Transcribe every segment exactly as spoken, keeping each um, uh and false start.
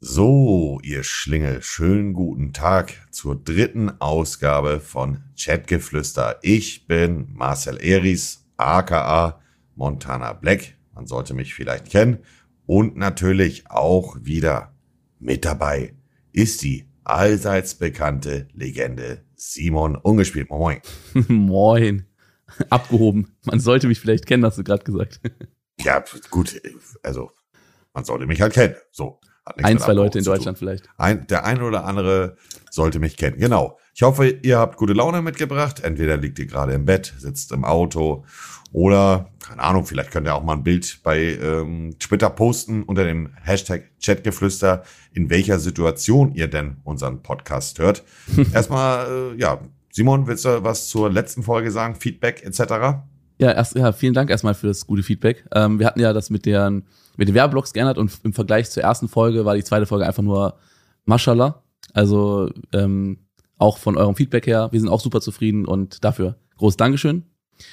So, ihr Schlingel, schönen guten Tag zur dritten Ausgabe von Chatgeflüster. Ich bin Marcel Eris, aka Montana Black. Man sollte mich vielleicht kennen. Und natürlich auch wieder mit dabei ist die allseits bekannte Legende Simon Ungespielt. Moin. Moin. Abgehoben. Man sollte mich vielleicht kennen, hast du gerade gesagt. Ja, gut, also man sollte mich halt kennen. So. Ein, zwei Leute in Deutschland vielleicht. Ein, der eine oder andere sollte mich kennen. Genau. Ich hoffe, ihr habt gute Laune mitgebracht. Entweder liegt ihr gerade im Bett, sitzt im Auto oder, keine Ahnung, vielleicht könnt ihr auch mal ein Bild bei ähm, Twitter posten unter dem Hashtag Chatgeflüster, in welcher Situation ihr denn unseren Podcast hört. Erstmal, äh, ja, Simon, willst du was zur letzten Folge sagen? Feedback et cetera? Ja, erst, ja, vielen Dank erstmal für das gute Feedback. Ähm, wir hatten ja das mit den, mit den Werbeblocks geändert und im Vergleich zur ersten Folge war die zweite Folge einfach nur Mashallah. Also ähm, auch von eurem Feedback her, wir sind auch super zufrieden und dafür großes Dankeschön.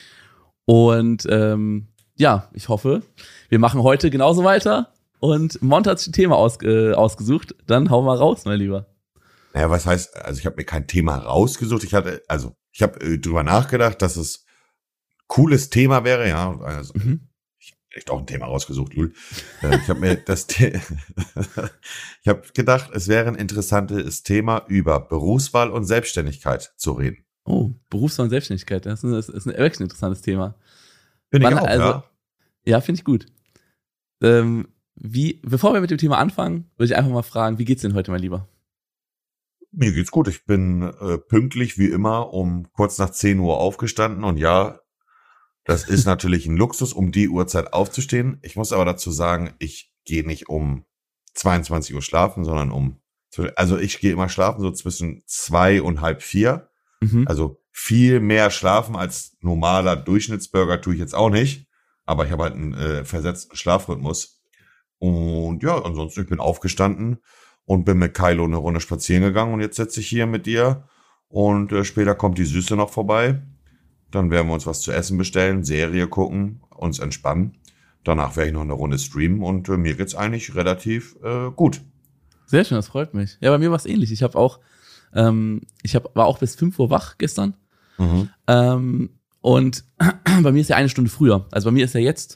Und ähm, ja, ich hoffe, wir machen heute genauso weiter und Mont hat sich ein Thema aus, äh, ausgesucht. Dann hau mal raus, mein Lieber. Naja, was heißt, also ich habe mir kein Thema rausgesucht. Ich hatte, also ich habe äh, drüber nachgedacht, dass es cooles Thema wäre, ja. Also, mhm. Ich habe echt auch ein Thema rausgesucht, Lul. Äh, ich habe mir das, The- ich habe gedacht, es wäre ein interessantes Thema über Berufswahl und Selbstständigkeit zu reden. Oh, Berufswahl und Selbstständigkeit, das ist ein, das ist ein wirklich ein interessantes Thema. Finde ich Wann, auch, also, ja. Ja, finde ich gut. Ähm, wie, bevor wir mit dem Thema anfangen, würde ich einfach mal fragen, wie geht's denn heute, mein Lieber? Mir geht's gut. Ich bin äh, pünktlich wie immer um kurz nach zehn Uhr aufgestanden und ja, das ist natürlich ein Luxus, um die Uhrzeit aufzustehen. Ich muss aber dazu sagen, ich gehe nicht um zweiundzwanzig Uhr schlafen, sondern um, also ich gehe immer schlafen so zwischen zwei und halb vier. Mhm. Also viel mehr schlafen als normaler Durchschnittsbürger tue ich jetzt auch nicht. Aber ich habe halt einen äh, versetzten Schlafrhythmus. Und ja, ansonsten, ich bin aufgestanden und bin mit Kylo eine Runde spazieren gegangen. Und jetzt sitze ich hier mit dir. Und äh, später kommt die Süße noch vorbei. Dann werden wir uns was zu essen bestellen, Serie gucken, uns entspannen. Danach werde ich noch eine Runde streamen und äh, mir geht's eigentlich relativ äh, gut. Sehr schön, das freut mich. Ja, bei mir war es ähnlich. Ich habe auch, ähm, ich hab, war auch bis fünf Uhr wach gestern. Mhm. Ähm, und bei mir ist ja eine Stunde früher. Also bei mir ist ja jetzt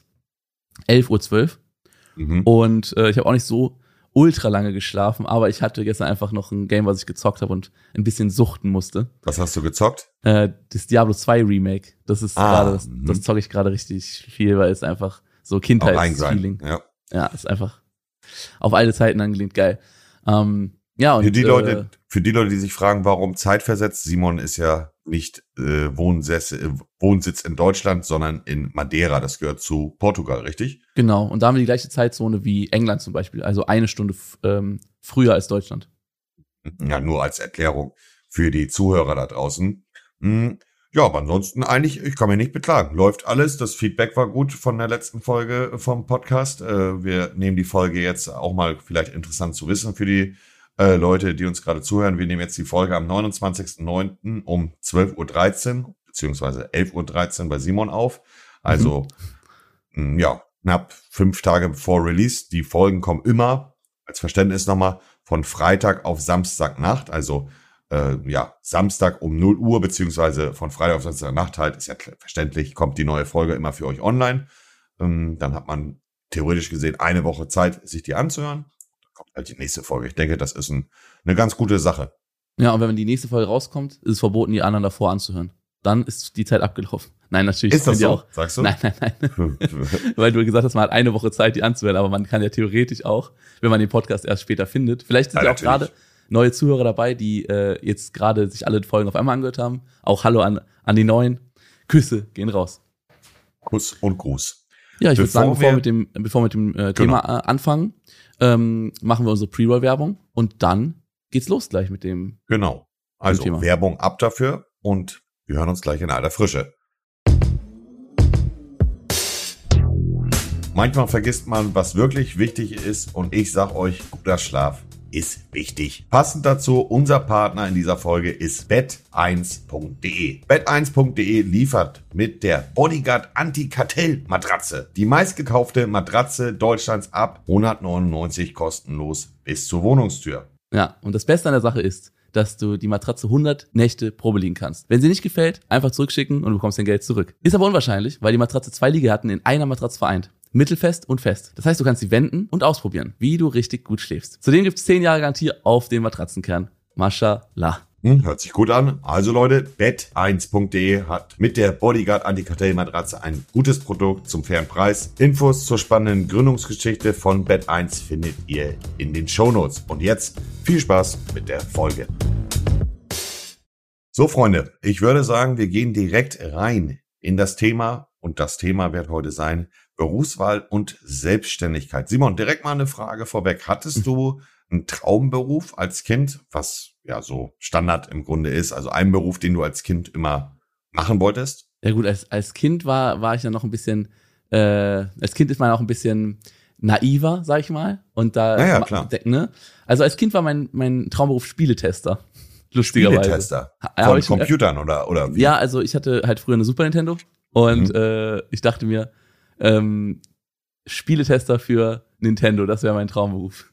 elf Uhr zwölf. Mhm. Und äh, ich habe auch nicht so ultra lange geschlafen, aber ich hatte gestern einfach noch ein Game, was ich gezockt habe und ein bisschen suchten musste. Was hast du gezockt? Äh, das Diablo zwei Remake. Das ist Ah, gerade, das, mhm. das zocke ich gerade richtig viel, weil es einfach so Kindheitsfeeling. Ja. Ja, ist einfach auf alte Zeiten angelehnt, geil. Ähm, ja, und Für die äh, Leute, für die Leute, die sich fragen, warum zeitversetzt, Simon ist ja nicht äh, Wohnsitz, äh, Wohnsitz in Deutschland, sondern in Madeira. Das gehört zu Portugal, richtig? Genau, und da haben wir die gleiche Zeitzone wie England zum Beispiel, also eine Stunde f- ähm, früher als Deutschland. Ja, nur als Erklärung für die Zuhörer da draußen. Hm, ja, aber ansonsten eigentlich, ich kann mich nicht beklagen. Läuft alles. Das Feedback war gut von der letzten Folge vom Podcast. Äh, wir nehmen die Folge jetzt auch mal vielleicht interessant zu wissen für die äh, Leute, die uns gerade zuhören. Wir nehmen jetzt die Folge am neunundzwanzigsten neunten um zwölf Uhr dreizehn beziehungsweise elf Uhr dreizehn bei Simon auf. Also, mhm. mh, ja, knapp fünf Tage vor Release. Die Folgen kommen immer, als Verständnis nochmal, von Freitag auf Samstagnacht. Also, äh, ja, Samstag um null Uhr, beziehungsweise von Freitag auf Samstagnacht halt, ist ja verständlich, kommt die neue Folge immer für euch online. Ähm, dann hat man theoretisch gesehen eine Woche Zeit, sich die anzuhören. Dann kommt halt die nächste Folge. Ich denke, das ist ein, eine ganz gute Sache. Ja, und wenn die nächste Folge rauskommt, ist es verboten, die anderen davor anzuhören. Dann ist die Zeit abgelaufen. Nein, natürlich. Ist das so? Auch. Sagst du? Nein, nein, nein. Weil du gesagt hast, man hat eine Woche Zeit, die anzuhören, aber man kann ja theoretisch auch, wenn man den Podcast erst später findet. Vielleicht sind ja, ja auch gerade neue Zuhörer dabei, die äh, jetzt gerade sich alle Folgen auf einmal angehört haben. Auch Hallo an, an die Neuen. Küsse gehen raus. Kuss und Gruß. Ja, ich würde sagen, bevor wir wir mit dem, bevor wir mit dem äh, Thema genau. äh, anfangen, ähm, machen wir unsere Pre-Roll-Werbung und dann geht's los gleich mit dem Genau. Also Thema. Werbung ab dafür und wir hören uns gleich in alter Frische. Manchmal vergisst man, was wirklich wichtig ist und ich sag euch, guter Schlaf. ist wichtig. Passend dazu, unser Partner in dieser Folge ist bett eins punkt de. bett eins punkt de liefert mit der Bodyguard Anti-Kartell-Matratze die meistgekaufte Matratze Deutschlands ab hundertneunundneunzig kostenlos bis zur Wohnungstür. Ja, und das Beste an der Sache ist, dass du die Matratze hundert Nächte Probe liegen kannst. Wenn sie nicht gefällt, einfach zurückschicken und du bekommst dein Geld zurück. Ist aber unwahrscheinlich, weil die Matratze zwei Liegehärten in einer Matratze vereint. Mittelfest und fest. Das heißt, du kannst sie wenden und ausprobieren, wie du richtig gut schläfst. Zudem gibt es zehn Jahre Garantie auf den Matratzenkern. Mashallah. Hm, hört sich gut an. Also Leute, bett eins punkt de hat mit der Bodyguard Anti-Kartell-Matratze ein gutes Produkt zum fairen Preis. Infos zur spannenden Gründungsgeschichte von Bett eins findet ihr in den Shownotes. Und jetzt viel Spaß mit der Folge. So Freunde, ich würde sagen, wir gehen direkt rein in das Thema. Und das Thema wird heute sein Berufswahl und Selbstständigkeit. Simon, direkt mal eine Frage vorweg. Hattest du einen Traumberuf als Kind, was ja so Standard im Grunde ist, also einen Beruf, den du als Kind immer machen wolltest? Ja gut, als, als Kind war, war ich dann noch ein bisschen, äh, als Kind ist man auch ein bisschen naiver, sag ich mal. Und da, ja, ja, klar. Ne? Also als Kind war mein, mein Traumberuf Spieletester. Lustigerweise. Spieletester? Ha, Von schon, Computern oder, oder wie? Ja, also ich hatte halt früher eine Super Nintendo und mhm. äh, ich dachte mir, ähm, Spieletester für Nintendo, das wäre mein Traumberuf.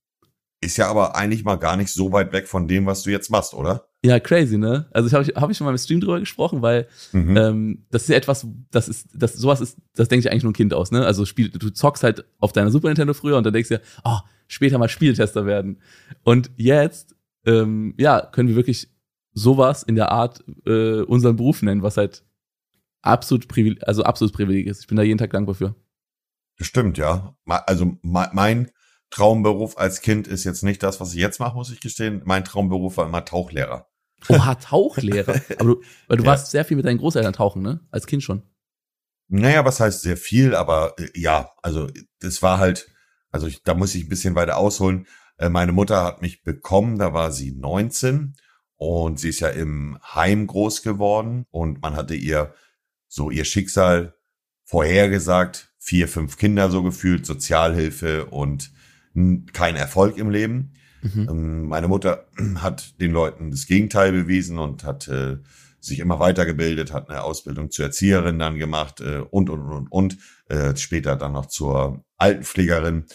Ist ja aber eigentlich mal gar nicht so weit weg von dem, was du jetzt machst, oder? Ja, crazy, ne? Also ich habe hab ich schon mal im Stream drüber gesprochen, weil mhm. ähm, das ist ja etwas, das ist, das sowas ist, das denkt sich eigentlich nur ein Kind aus, ne? Also Spiel, du zockst halt auf deiner Super Nintendo früher und dann denkst du dir, oh, später mal Spieletester werden. Und jetzt, ähm, ja, können wir wirklich sowas in der Art äh, unseren Beruf nennen, was halt absolut Privileg, also absolut Privileg ist. Ich bin da jeden Tag dankbar für. Das stimmt, ja. Also mein Traumberuf als Kind ist jetzt nicht das, was ich jetzt mache, muss ich gestehen. Mein Traumberuf war immer Tauchlehrer. Oha, Tauchlehrer. Aber du, weil du ja. warst sehr viel mit deinen Großeltern tauchen, ne? Als Kind schon. Naja, was heißt sehr viel, aber äh, ja, also das war halt, also ich, da muss ich ein bisschen weiter ausholen. Äh, meine Mutter hat mich bekommen, da war sie neunzehn und sie ist ja im Heim groß geworden und man hatte ihr so ihr Schicksal vorhergesagt, vier, fünf Kinder so gefühlt, Sozialhilfe und kein Erfolg im Leben. Mhm. Meine Mutter hat den Leuten das Gegenteil bewiesen und hat äh, sich immer weitergebildet, hat eine Ausbildung zur Erzieherin dann gemacht äh, und, und, und, und. Äh, später dann noch zur Altenpflegerin.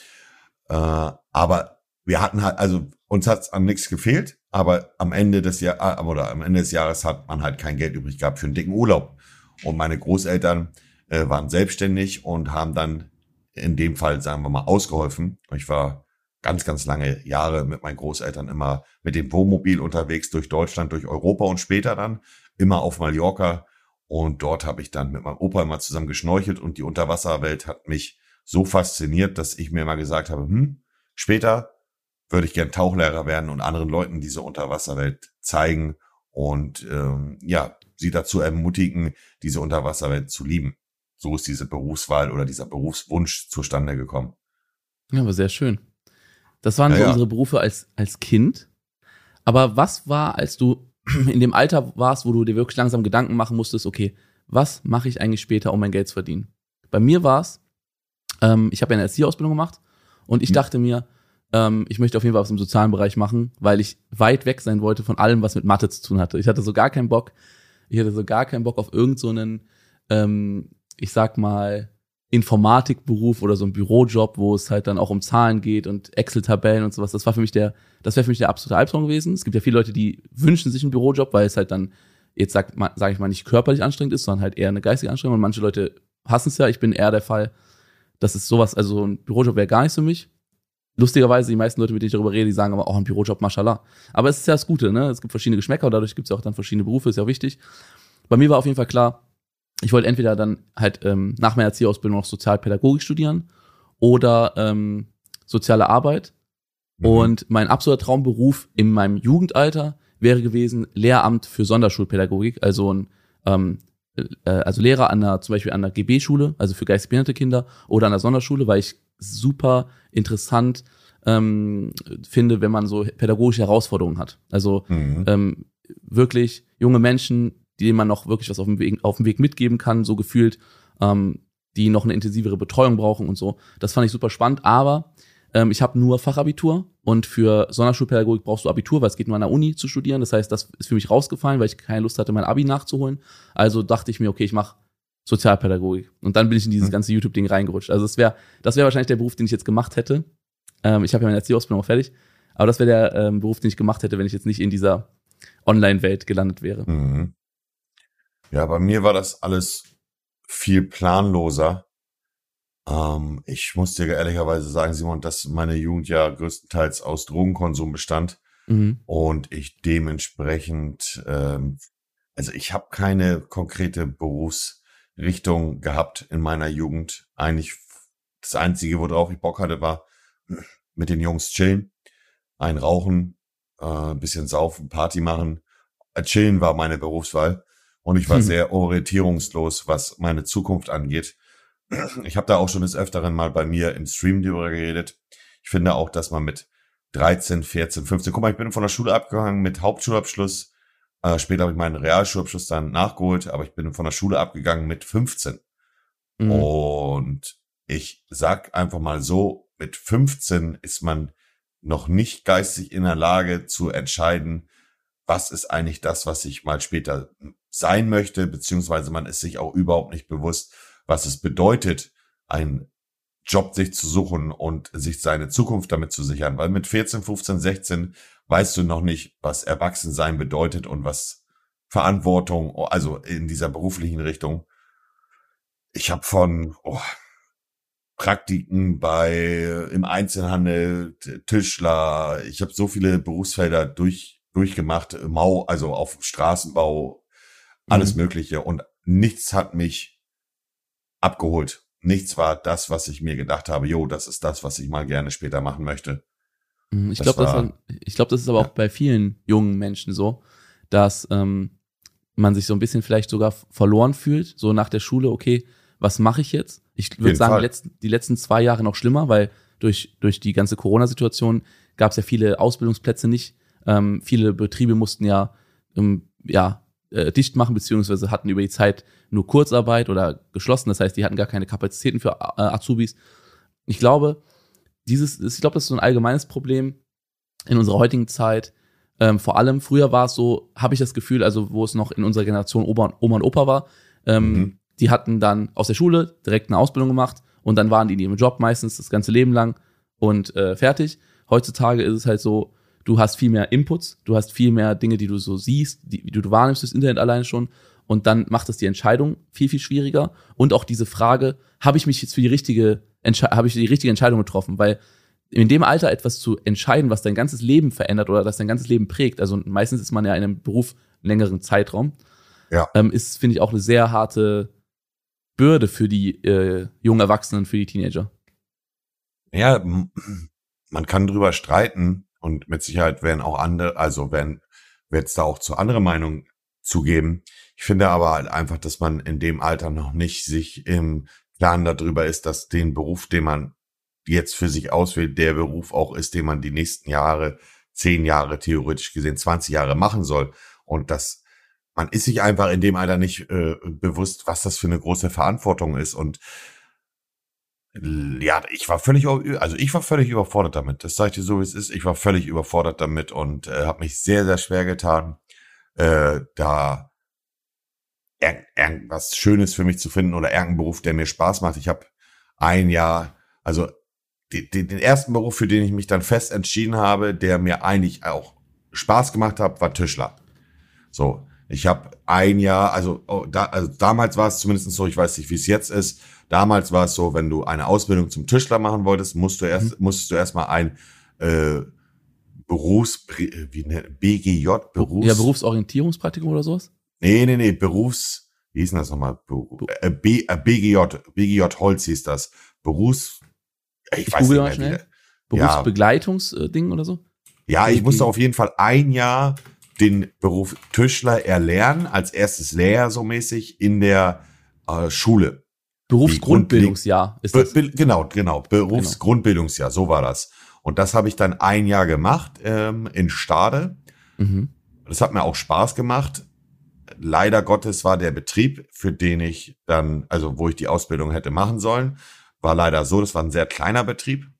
Äh, aber wir hatten halt, also uns hat es an nichts gefehlt, aber am Ende des Jahres, oder am Ende des Jahres hat man halt kein Geld übrig gehabt für einen dicken Urlaub. Und meine Großeltern äh, waren selbstständig und haben dann in dem Fall, sagen wir mal, ausgeholfen. Ich war ganz, ganz lange Jahre mit meinen Großeltern immer mit dem Wohnmobil unterwegs durch Deutschland, durch Europa und später dann immer auf Mallorca. Und dort habe ich dann mit meinem Opa immer zusammen geschnorchelt und die Unterwasserwelt hat mich so fasziniert, dass ich mir mal gesagt habe, hm, später würde ich gern Tauchlehrer werden und anderen Leuten diese Unterwasserwelt zeigen und ähm, ja, sie dazu ermutigen, diese Unterwasserwelt zu lieben. So ist diese Berufswahl oder dieser Berufswunsch zustande gekommen. Ja, aber sehr schön. Das waren ja, so ja. unsere Berufe als, als Kind. Aber was war, als du in dem Alter warst, wo du dir wirklich langsam Gedanken machen musstest, okay, was mache ich eigentlich später, um mein Geld zu verdienen? Bei mir war es, ähm, ich habe ja eine Erzieherausbildung gemacht und ich hm. dachte mir, ähm, ich möchte auf jeden Fall was im sozialen Bereich machen, weil ich weit weg sein wollte von allem, was mit Mathe zu tun hatte. Ich hatte so gar keinen Bock, ich hatte so gar keinen Bock auf irgend so einen, ähm, ich sag mal, Informatikberuf oder so ein Bürojob, wo es halt dann auch um Zahlen geht und Excel-Tabellen und sowas. Das war für mich der, das wäre für mich der absolute Albtraum gewesen. Es gibt ja viele Leute, die wünschen sich einen Bürojob, weil es halt dann, jetzt sag, sag ich mal, nicht körperlich anstrengend ist, sondern halt eher eine geistige Anstrengung. Und manche Leute hassen es ja. Ich bin eher der Fall, das ist sowas, also ein Bürojob wäre gar nicht für mich. Lustigerweise, die meisten Leute, mit denen ich darüber rede, die sagen aber auch ein Bürojob, mashallah. Aber es ist ja das Gute, ne? Es gibt verschiedene Geschmäcker und dadurch gibt es ja auch dann verschiedene Berufe, ist ja auch wichtig. Bei mir war auf jeden Fall klar, ich wollte entweder dann halt ähm, nach meiner Erzieherausbildung noch Sozialpädagogik studieren oder ähm, soziale Arbeit. Mhm. Und mein absoluter Traumberuf in meinem Jugendalter wäre gewesen Lehramt für Sonderschulpädagogik, also ein ähm, äh, also Lehrer an einer, zum Beispiel an der G B-Schule, also für geistig behinderte Kinder oder an der Sonderschule, weil ich super interessant ähm, finde, wenn man so pädagogische Herausforderungen hat. Also mhm. ähm, wirklich junge Menschen, denen man noch wirklich was auf dem Weg, auf dem Weg mitgeben kann, so gefühlt, ähm, die noch eine intensivere Betreuung brauchen und so. Das fand ich super spannend, aber Ähm, ich habe nur Fachabitur und für Sonderschulpädagogik brauchst du Abitur, weil es geht nur an der Uni zu studieren. Das heißt, das ist für mich rausgefallen, weil ich keine Lust hatte, mein Abi nachzuholen. Also dachte ich mir, okay, ich mache Sozialpädagogik. Und dann bin ich in dieses Hm. ganze YouTube-Ding reingerutscht. Also das wäre das wäre wahrscheinlich der Beruf, den ich jetzt gemacht hätte. Ähm, ich habe ja meine Erzieherausbildung auch fertig. Aber das wäre der ähm, Beruf, den ich gemacht hätte, wenn ich jetzt nicht in dieser Online-Welt gelandet wäre. Mhm. Ja, bei mir war das alles viel planloser. Ähm, ich muss dir ehrlicherweise sagen, Simon, dass meine Jugend ja größtenteils aus Drogenkonsum bestand Mhm. und ich dementsprechend, ähm, also ich habe keine konkrete Berufsrichtung gehabt in meiner Jugend. Eigentlich das Einzige, worauf ich Bock hatte, war mit den Jungs chillen, ein Rauchen, äh, ein bisschen saufen, Party machen. Äh, Chillen war meine Berufswahl und ich war Hm. sehr orientierungslos, was meine Zukunft angeht. Ich habe da auch schon des Öfteren mal bei mir im Stream darüber geredet. Ich finde auch, dass man mit dreizehn, vierzehn, fünfzehn, guck mal, ich bin von der Schule abgegangen mit Hauptschulabschluss. Äh, später habe ich meinen Realschulabschluss dann nachgeholt, aber ich bin von der Schule abgegangen mit fünfzehn. Mhm. Und ich sag einfach mal so, mit fünfzehn ist man noch nicht geistig in der Lage zu entscheiden, was ist eigentlich das, was ich mal später sein möchte, beziehungsweise man ist sich auch überhaupt nicht bewusst, was es bedeutet, einen Job sich zu suchen und sich seine Zukunft damit zu sichern. Weil mit vierzehn, fünfzehn, sechzehn weißt du noch nicht, was Erwachsensein bedeutet und was Verantwortung, also in dieser beruflichen Richtung. Ich habe von oh, Praktiken bei im Einzelhandel, Tischler, ich habe so viele Berufsfelder durch durchgemacht, Mau, also auf Straßenbau, alles Mhm. Mögliche und nichts hat mich abgeholt. Nichts war das, was ich mir gedacht habe, jo, das ist das, was ich mal gerne später machen möchte. Mhm. Ich Das glaube, das, war, ich glaube, das ist aber auch ja, bei vielen jungen Menschen so, dass ähm, man sich so ein bisschen vielleicht sogar verloren fühlt, so nach der Schule, okay, was mache ich jetzt? Ich auf würde jeden sagen, die Fall. letzten, die letzten zwei Jahre noch schlimmer, weil durch, durch die ganze Corona-Situation gab es ja viele Ausbildungsplätze nicht. Ähm, viele Betriebe mussten ja, ähm, ja äh, dicht machen, beziehungsweise hatten über die Zeit nur Kurzarbeit oder geschlossen. Das heißt, die hatten gar keine Kapazitäten für äh, Azubis. Ich glaube, dieses, ich glaube, das ist so ein allgemeines Problem in unserer heutigen Zeit. Ähm, vor allem, früher war es so, habe ich das Gefühl, also wo es noch in unserer Generation Oma und, Oma und Opa war, ähm, Mhm. die hatten dann aus der Schule direkt eine Ausbildung gemacht und dann waren die in ihrem Job meistens das ganze Leben lang und äh, fertig. Heutzutage ist es halt so, du hast viel mehr Inputs, du hast viel mehr Dinge, die du so siehst, die, die du wahrnimmst durchs Internet alleine schon und dann macht es die Entscheidung viel, viel schwieriger und auch diese Frage, habe ich mich jetzt für die richtige, habe ich die richtige Entscheidung getroffen, weil in dem Alter etwas zu entscheiden, was dein ganzes Leben verändert oder das dein ganzes Leben prägt, also meistens ist man ja in einem Beruf einen längeren Zeitraum, Ja. ähm, ist, finde ich, auch eine sehr harte Bürde für die äh, jungen Erwachsenen, für die Teenager. Ja, m- man kann drüber streiten und mit Sicherheit werden auch andere, also werden, wird es da auch zu andere Meinungen zugeben. Ich finde aber halt einfach, dass man in dem Alter noch nicht sich im Klaren darüber ist, dass den Beruf, den man jetzt für sich auswählt, der Beruf auch ist, den man die nächsten Jahre, zehn Jahre theoretisch gesehen, zwanzig Jahre machen soll. Und dass man ist sich einfach in dem Alter nicht äh, bewusst, was das für eine große Verantwortung ist. Und ja, ich war völlig, also ich war völlig überfordert damit. Das sage ich dir so, wie es ist. Ich war völlig überfordert damit und äh, habe mich sehr, sehr schwer getan, äh, da irg irgendwas Schönes für mich zu finden oder irgendeinen Beruf, der mir Spaß macht. Ich habe ein Jahr, also die, die, den ersten Beruf, für den ich mich dann fest entschieden habe, der mir eigentlich auch Spaß gemacht hat, war Tischler. So, ich habe ein Jahr, also, oh, da, also damals war es zumindest so, ich weiß nicht, wie es jetzt ist. Damals war es so, wenn du eine Ausbildung zum Tischler machen wolltest, musst du erst, Mhm. musstest du erstmal ein äh, Berufs, wie nennt, B G J, Ja, Berufs, Berufsorientierungspraktikum oder sowas? nee, nee, nee, Berufs, wie hieß denn das nochmal? Beru- Bu- Äh, B, äh, B G J, B G J Holz hieß das. Berufs, ich Ich weiß google nicht mal mehr, wie schnell. der, ja, Berufsbegleitungsding oder so? ja, ich musste B G. auf jeden Fall ein Jahr den Beruf Tischler erlernen, als erstes Lehrjahr so mäßig in der äh, Schule. Die Grundleg Berufsgrundbildungsjahr ist Be das. Be genau, genau, Genau. Berufsgrundbildungsjahr, so war das. Und das habe ich dann ein Jahr gemacht ähm, in Stade. Mhm. Das hat mir auch Spaß gemacht. Leider Gottes war der Betrieb, für den ich dann, also wo ich die Ausbildung hätte machen sollen, war leider so, das war ein sehr kleiner Betrieb.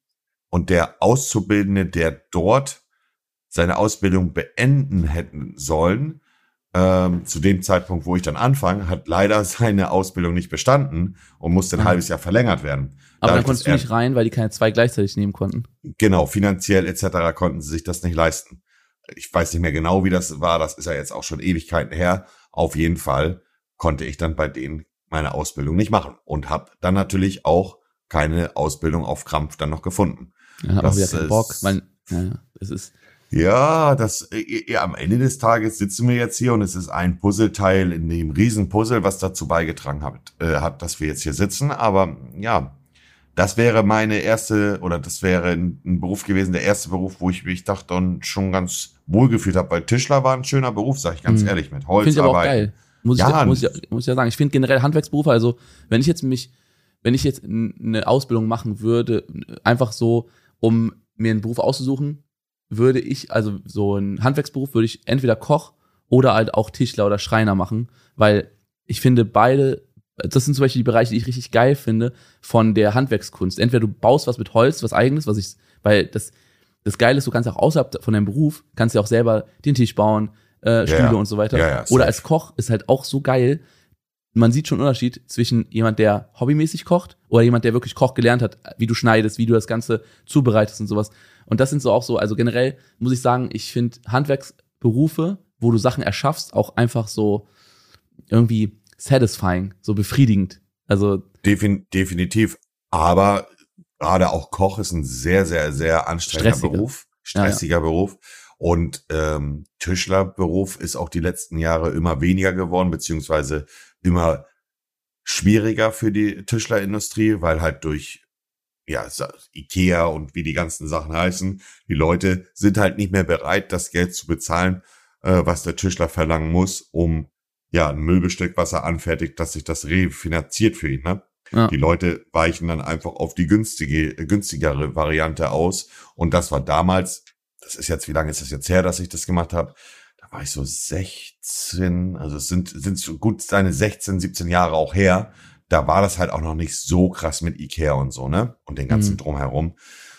und der Auszubildende, der dort seine Ausbildung beenden hätten sollen, ähm, zu dem Zeitpunkt, wo ich dann anfange, hat leider seine Ausbildung nicht bestanden und musste ein Ah. halbes Jahr verlängert werden. Aber Dadurch, dann konntest du dass nicht rein, weil die keine zwei gleichzeitig nehmen konnten. Genau, finanziell et cetera konnten sie sich das nicht leisten. Ich weiß nicht mehr genau, wie das war. Das ist ja jetzt auch schon Ewigkeiten her. Auf jeden Fall konnte ich dann bei denen meine Ausbildung nicht machen und habe dann natürlich auch keine Ausbildung auf Krampf dann noch gefunden. Ja, hat auch Das wieder keinen ist- Bock. Weil, ja, ja, es ist, Ja, das äh, ja, am Ende des Tages sitzen wir jetzt hier und es ist ein Puzzleteil in dem Riesenpuzzle, was dazu beigetragen hat, äh, hat, dass wir jetzt hier sitzen. Aber ja, das wäre meine erste oder das wäre ein, ein Beruf gewesen, der erste Beruf, wo ich mich dachte dann schon ganz wohl gefühlt habe. Weil Tischler war ein schöner Beruf, sag ich ganz Mhm. ehrlich, mit finde ich aber auch Holzarbeit. geil. Muss ich, Ja, ja, muss ich, muss ich ja sagen. Ich finde generell Handwerksberufe, also wenn ich jetzt mich, wenn ich jetzt n- eine Ausbildung machen würde, einfach so, um mir einen Beruf auszusuchen, würde ich, also so einen Handwerksberuf würde ich entweder Koch oder halt auch Tischler oder Schreiner machen, weil ich finde beide, das sind zum Beispiel die Bereiche, die ich richtig geil finde von der Handwerkskunst. Entweder du baust was mit Holz, was eigenes, was ich, weil das, das Geile ist, du kannst auch außerhalb von deinem Beruf, kannst ja auch selber den Tisch bauen, äh, Stühle ja. und so weiter. Ja, ja, safe. Oder als Koch ist halt auch so geil. Man sieht schon einen Unterschied zwischen jemand, der hobbymäßig kocht oder jemand, der wirklich Koch gelernt hat, wie du schneidest, wie du das Ganze zubereitest und sowas. Und das sind so auch so, also generell muss ich sagen, ich finde Handwerksberufe, wo du Sachen erschaffst, auch einfach so irgendwie satisfying, so befriedigend. Also, Defin definitiv. Aber gerade auch Koch ist ein sehr, sehr, sehr anstrengender Stressiger. Beruf, Ja, ja. stressiger Beruf. Und ähm, Tischlerberuf ist auch die letzten Jahre immer weniger geworden, beziehungsweise immer schwieriger für die Tischlerindustrie, weil halt durch ja Sa- Ikea und wie die ganzen Sachen heißen, die Leute sind halt nicht mehr bereit, das Geld zu bezahlen, äh, was der Tischler verlangen muss, um ja ein Möbelstück, was er anfertigt, dass sich das refinanziert für ihn. Ne? ja. Die Leute weichen dann einfach auf die günstige, günstigere Variante aus. Und das war damals, das ist jetzt, wie lange ist das jetzt her, dass ich das gemacht habe? Da war ich so sechzehn, also es sind, sind so gut seine sechzehn, siebzehn Jahre auch her. Da war das halt auch noch nicht so krass mit Ikea und so, ne? Und den ganzen Mhm. Drumherum.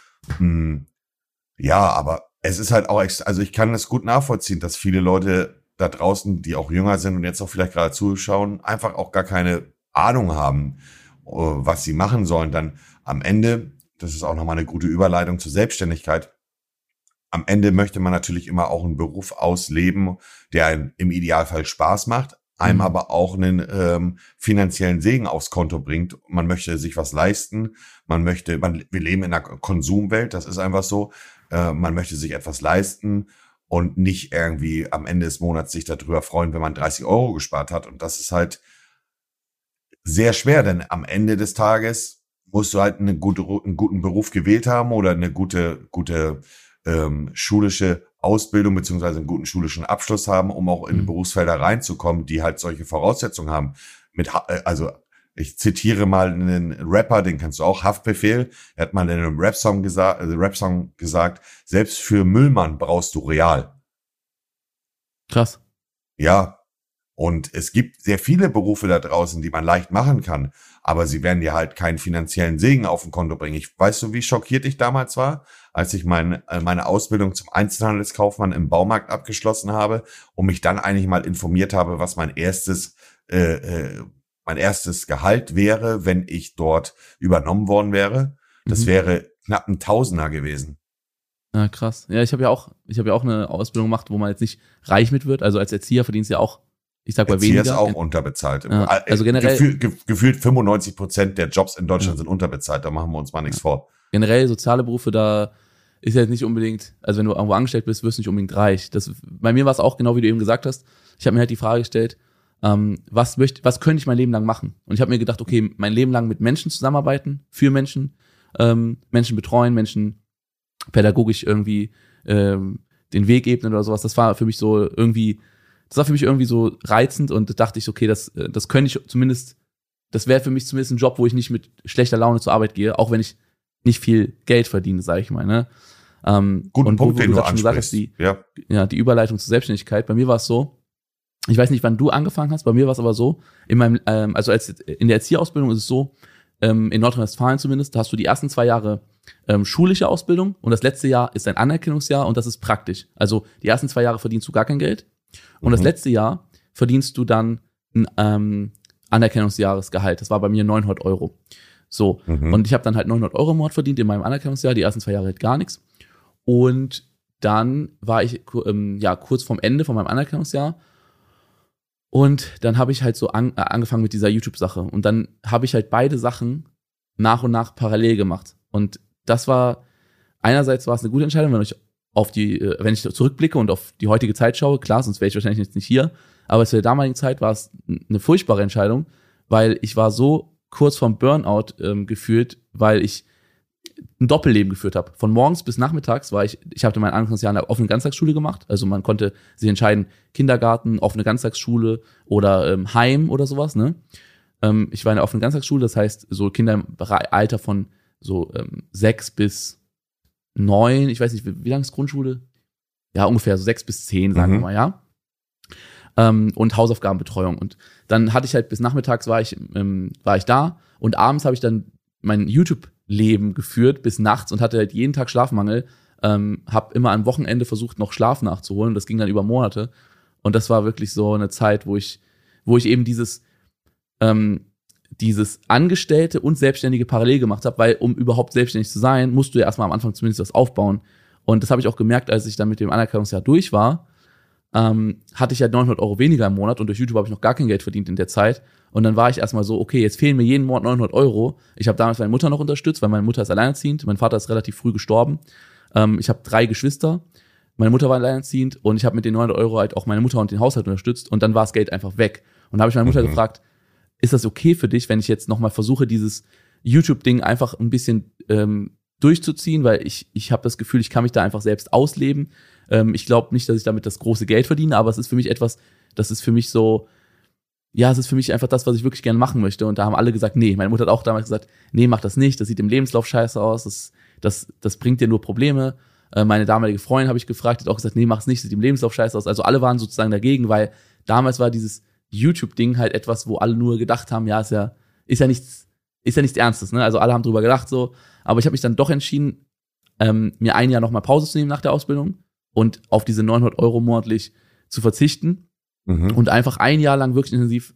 Hm, ja, aber es ist halt auch, ex- also ich kann es gut nachvollziehen, dass viele Leute da draußen, die auch jünger sind und jetzt auch vielleicht gerade zuschauen, einfach auch gar keine Ahnung haben, äh, was sie machen sollen. Dann am Ende, das ist auch nochmal eine gute Überleitung zur Selbstständigkeit, am Ende möchte man natürlich immer auch einen Beruf ausleben, der einem im Idealfall Spaß macht, einem Mhm. aber auch einen ähm, finanziellen Segen aufs Konto bringt. Man möchte sich was leisten, man möchte, man, wir leben in einer Konsumwelt, das ist einfach so. Äh, man möchte sich etwas leisten und nicht irgendwie am Ende des Monats sich darüber freuen, wenn man dreißig Euro gespart hat. Und das ist halt sehr schwer, denn am Ende des Tages musst du halt eine gute, einen guten Beruf gewählt haben oder eine gute, gute ähm, schulische Ausbildung beziehungsweise einen guten schulischen Abschluss haben, um auch in Mhm. Berufsfelder reinzukommen, die halt solche Voraussetzungen haben. Mit, Ha- äh, also ich zitiere mal einen Rapper, den kennst du auch, Haftbefehl. Er hat mal in einem Rap-Song gesagt, äh, Rap-Song gesagt, selbst für Müllmann brauchst du Real. Krass. Ja, und es gibt sehr viele Berufe da draußen, die man leicht machen kann, aber sie werden dir halt keinen finanziellen Segen auf dem Konto bringen. Ich weißt du, wie schockiert ich damals war, als ich mein, äh, meine Ausbildung zum Einzelhandelskaufmann im Baumarkt abgeschlossen habe und mich dann eigentlich mal informiert habe, was mein erstes äh, äh, mein erstes Gehalt wäre, wenn ich dort übernommen worden wäre. Das Mhm. wäre knapp ein Tausender gewesen. Ja, krass. Ja, ich habe ja auch, ich habe ja auch eine Ausbildung gemacht, wo man jetzt nicht reich mit wird. Also als Erzieher verdienst du ja auch, ich sag mal Erzieher weniger. ist auch unterbezahlt. Ja, also Äh, generell- Gefühl, ge, gefühlt fünfundneunzig Prozent der Jobs in Deutschland Ja. sind unterbezahlt. Da machen wir uns mal nichts vor. Generell soziale Berufe, da ist ja jetzt nicht unbedingt, also wenn du irgendwo angestellt bist, wirst du nicht unbedingt reich. Das, bei mir war es auch genau, wie du eben gesagt hast. Ich habe mir halt die Frage gestellt, ähm, was möchte, was könnte ich mein Leben lang machen? Und ich habe mir gedacht, okay, mein Leben lang mit Menschen zusammenarbeiten, für Menschen, ähm, Menschen betreuen, Menschen pädagogisch irgendwie ähm, den Weg ebnen oder sowas. Das war für mich so irgendwie, das war für mich irgendwie so reizend und da dachte ich, okay, das, äh, das könnte ich zumindest, das wäre für mich zumindest ein Job, wo ich nicht mit schlechter Laune zur Arbeit gehe, auch wenn ich nicht viel Geld verdiene, sage ich mal. Ne? Ähm, Guten und Punkt, wo, wo den du gesagt- schon gesagt ansprichst. hast, die, Ja. ja, die Überleitung zur Selbstständigkeit. Bei mir war es so, ich weiß nicht, wann du angefangen hast, bei mir war es aber so, in meinem, ähm, also als in der Erzieherausbildung ist es so, ähm, in Nordrhein-Westfalen zumindest, da hast du die ersten zwei Jahre ähm, schulische Ausbildung und das letzte Jahr ist ein Anerkennungsjahr und das ist praktisch. Also die ersten zwei Jahre verdienst du gar kein Geld und mhm. das letzte Jahr verdienst du dann ein ähm, Anerkennungsjahresgehalt. Das war bei mir neunhundert Euro. So, mhm. und ich habe dann halt neunhundert Euro im Monat verdient in meinem Anerkennungsjahr, die ersten zwei Jahre halt gar nichts. Und dann war ich ähm, ja kurz vorm Ende von meinem Anerkennungsjahr und dann habe ich halt so an, äh, angefangen mit dieser YouTube-Sache und dann habe ich halt beide Sachen nach und nach parallel gemacht und das war, einerseits war es eine gute Entscheidung, wenn ich auf die, äh, wenn ich zurückblicke und auf die heutige Zeit schaue, klar, sonst wäre ich wahrscheinlich jetzt nicht hier, aber zu der damaligen Zeit war es eine furchtbare Entscheidung, weil ich war so kurz vorm Burnout ähm, gefühlt, weil ich ein Doppelleben geführt habe. Von morgens bis nachmittags war ich, ich habe mein Anfangsjahr in der offenen Ganztagsschule gemacht, also man konnte sich entscheiden, Kindergarten, offene Ganztagsschule oder ähm, Heim oder sowas, ne? Ähm, ich war in der offenen Ganztagsschule, das heißt so Kinder im Alter von so ähm, sechs bis neun, ich weiß nicht, wie, wie lange ist Grundschule? Ja, ungefähr so sechs bis zehn, sagen mhm. wir mal, ja. Ähm, und Hausaufgabenbetreuung. Und dann hatte ich halt bis nachmittags war ich, ähm, war ich da und abends habe ich dann mein YouTube-Leben geführt bis nachts und hatte halt jeden Tag Schlafmangel. Ähm, habe immer am Wochenende versucht, noch Schlaf nachzuholen. Das ging dann über Monate. Und das war wirklich so eine Zeit, wo ich, wo ich eben dieses, ähm, dieses Angestellte und Selbstständige parallel gemacht habe, weil um überhaupt selbstständig zu sein, musst du ja erstmal am Anfang zumindest was aufbauen. Und das habe ich auch gemerkt, als ich dann mit dem Anerkennungsjahr durch war, ähm, hatte ich ja neunhundert Euro weniger im Monat und durch YouTube habe ich noch gar kein Geld verdient in der Zeit. Und dann war ich erstmal so, okay, jetzt fehlen mir jeden Monat neunhundert Euro. Ich habe damals meine Mutter noch unterstützt, weil meine Mutter ist alleinerziehend. Mein Vater ist relativ früh gestorben. Ähm, ich habe drei Geschwister. Meine Mutter war alleinerziehend und ich habe mit den neunhundert Euro halt auch meine Mutter und den Haushalt unterstützt. Und dann war das Geld einfach weg. Und da habe ich meine Mutter mhm. gefragt, ist das okay für dich, wenn ich jetzt nochmal versuche, dieses YouTube-Ding einfach ein bisschen ähm, durchzuziehen, weil ich ich habe das Gefühl, ich kann mich da einfach selbst ausleben. Ähm, ich glaube nicht, dass ich damit das große Geld verdiene, aber es ist für mich etwas, das ist für mich so, ja, es ist für mich einfach das, was ich wirklich gerne machen möchte. Und da haben alle gesagt, nee. Meine Mutter hat auch damals gesagt, nee, mach das nicht, das sieht im Lebenslauf scheiße aus, das, das, das bringt dir nur Probleme. Äh, meine damalige Freundin habe ich gefragt, die hat auch gesagt, nee, mach's nicht, das sieht im Lebenslauf scheiße aus. Also alle waren sozusagen dagegen, weil damals war dieses YouTube-Ding halt etwas, wo alle nur gedacht haben, ja, ist ja, ist ja nichts, ist ja nichts Ernstes, ne? Also alle haben drüber gedacht so. Aber ich habe mich dann doch entschieden, ähm, mir ein Jahr nochmal Pause zu nehmen nach der Ausbildung und auf diese neunhundert Euro monatlich zu verzichten mhm. und einfach ein Jahr lang wirklich intensiv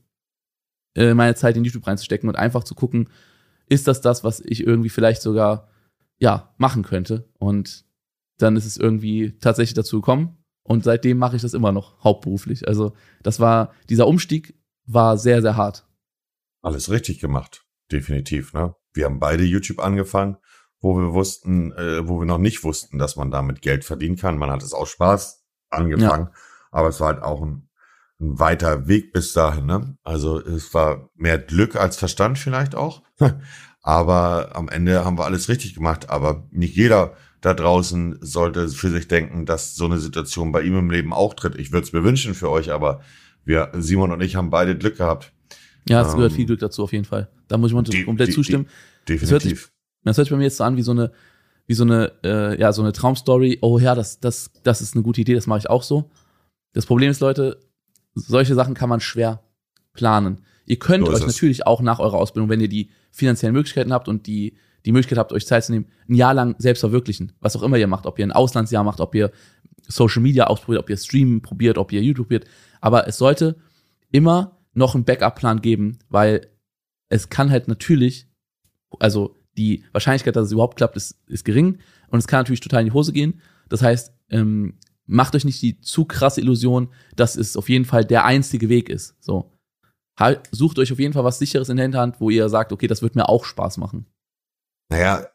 äh, meine Zeit in YouTube reinzustecken und einfach zu gucken, ist das das, was ich irgendwie vielleicht sogar, ja, machen könnte. Und dann ist es irgendwie tatsächlich dazu gekommen. Und seitdem mache ich das immer noch hauptberuflich. Also das war, dieser Umstieg war sehr, sehr hart. Alles richtig gemacht, definitiv. Ne? Wir haben beide YouTube angefangen, wo wir wussten, äh, wo wir noch nicht wussten, dass man damit Geld verdienen kann. Man hat es aus Spaß angefangen, ja. aber es war halt auch ein, ein weiter Weg bis dahin. Ne? Also es war mehr Glück als Verstand vielleicht auch. Aber am Ende haben wir alles richtig gemacht. Aber nicht jeder da draußen sollte für sich denken, dass so eine Situation bei ihm im Leben auch tritt. Ich würde es mir wünschen für euch, aber wir, Simon und ich, haben beide Glück gehabt. Ja, es ähm, gehört viel Glück dazu auf jeden Fall. Da muss ich mal die, komplett die, zustimmen. Die, definitiv. Das hört, sich, das hört sich bei mir jetzt so an wie so eine, wie so eine, äh, ja, so eine Traumstory. Oh ja, das, das, das ist eine gute Idee, das mache ich auch so. Das Problem ist, Leute, solche Sachen kann man schwer planen. Ihr könnt so euch natürlich auch nach eurer Ausbildung, wenn ihr die finanziellen Möglichkeiten habt und die die Möglichkeit habt, euch Zeit zu nehmen, ein Jahr lang selbst verwirklichen. Was auch immer ihr macht, ob ihr ein Auslandsjahr macht, ob ihr Social Media ausprobiert, ob ihr Streamen probiert, ob ihr YouTube probiert. Aber es sollte immer noch einen Backup-Plan geben, weil es kann halt natürlich, also die Wahrscheinlichkeit, dass es überhaupt klappt, ist, ist gering und es kann natürlich total in die Hose gehen. Das heißt, ähm, macht euch nicht die zu krasse Illusion, dass es auf jeden Fall der einzige Weg ist. So, halt, sucht euch auf jeden Fall was Sicheres in der Hinterhand, wo ihr sagt, okay, das wird mir auch Spaß machen. Naja,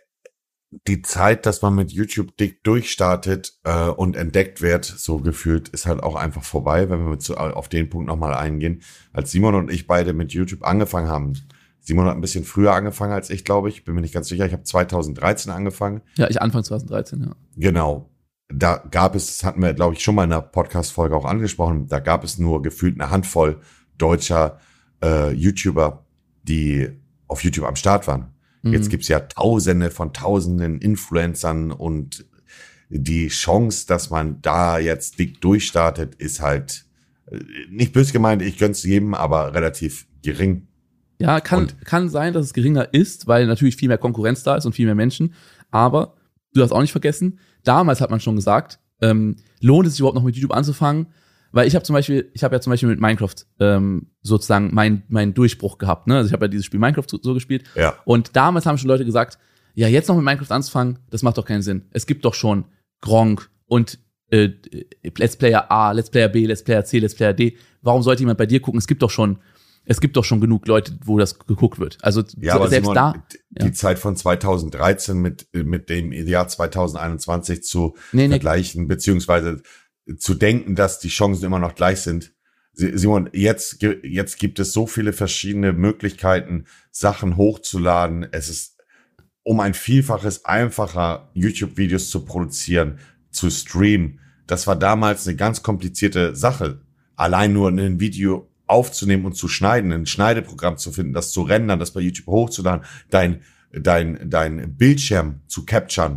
die Zeit, dass man mit YouTube dick durchstartet äh, und entdeckt wird, so gefühlt, ist halt auch einfach vorbei, wenn wir mit so auf den Punkt nochmal eingehen. Als Simon und ich beide mit YouTube angefangen haben, Simon hat ein bisschen früher angefangen als ich, glaube ich, bin mir nicht ganz sicher, ich habe zweitausenddreizehn angefangen. Ja, ich Anfang zweitausenddreizehn, ja. Genau, da gab es, das hatten wir, glaube ich, schon mal in einer Podcast-Folge auch angesprochen, da gab es nur gefühlt eine Handvoll deutscher äh, YouTuber, die auf YouTube am Start waren. Jetzt gibt's ja Tausende von Tausenden Influencern und die Chance, dass man da jetzt dick durchstartet, ist halt nicht böse gemeint, ich gönn's jedem, aber relativ gering. Ja, kann, kann sein, dass es geringer ist, weil natürlich viel mehr Konkurrenz da ist und viel mehr Menschen. Aber du darfst auch nicht vergessen, damals hat man schon gesagt, ähm, lohnt es sich überhaupt noch mit YouTube anzufangen? Weil ich habe zum Beispiel, ich habe ja zum Beispiel mit Minecraft ähm, sozusagen meinen mein Durchbruch gehabt. Ne? Also ich habe ja dieses Spiel Minecraft so, so gespielt. Ja. Und damals haben schon Leute gesagt, ja, jetzt noch mit Minecraft anzufangen, das macht doch keinen Sinn. Es gibt doch schon Gronkh und äh, Let's Player A, Let's Player B, Let's Player C, Let's Player D. Warum sollte jemand bei dir gucken? Es gibt doch schon Es gibt doch schon genug Leute, wo das geguckt wird. Also ja, aber selbst Simon, da. Die ja. Zeit von zweitausenddreizehn mit mit dem Jahr zweitausendeinundzwanzig zu nee, vergleichen, nee. beziehungsweise zu denken, dass die Chancen immer noch gleich sind. Simon, jetzt jetzt gibt es so viele verschiedene Möglichkeiten, Sachen hochzuladen. Es ist um ein Vielfaches einfacher, YouTube-Videos zu produzieren, zu streamen. Das war damals eine ganz komplizierte Sache. Allein nur ein Video aufzunehmen und zu schneiden, ein Schneideprogramm zu finden, das zu rendern, das bei YouTube hochzuladen, dein, dein, dein Bildschirm zu capturen.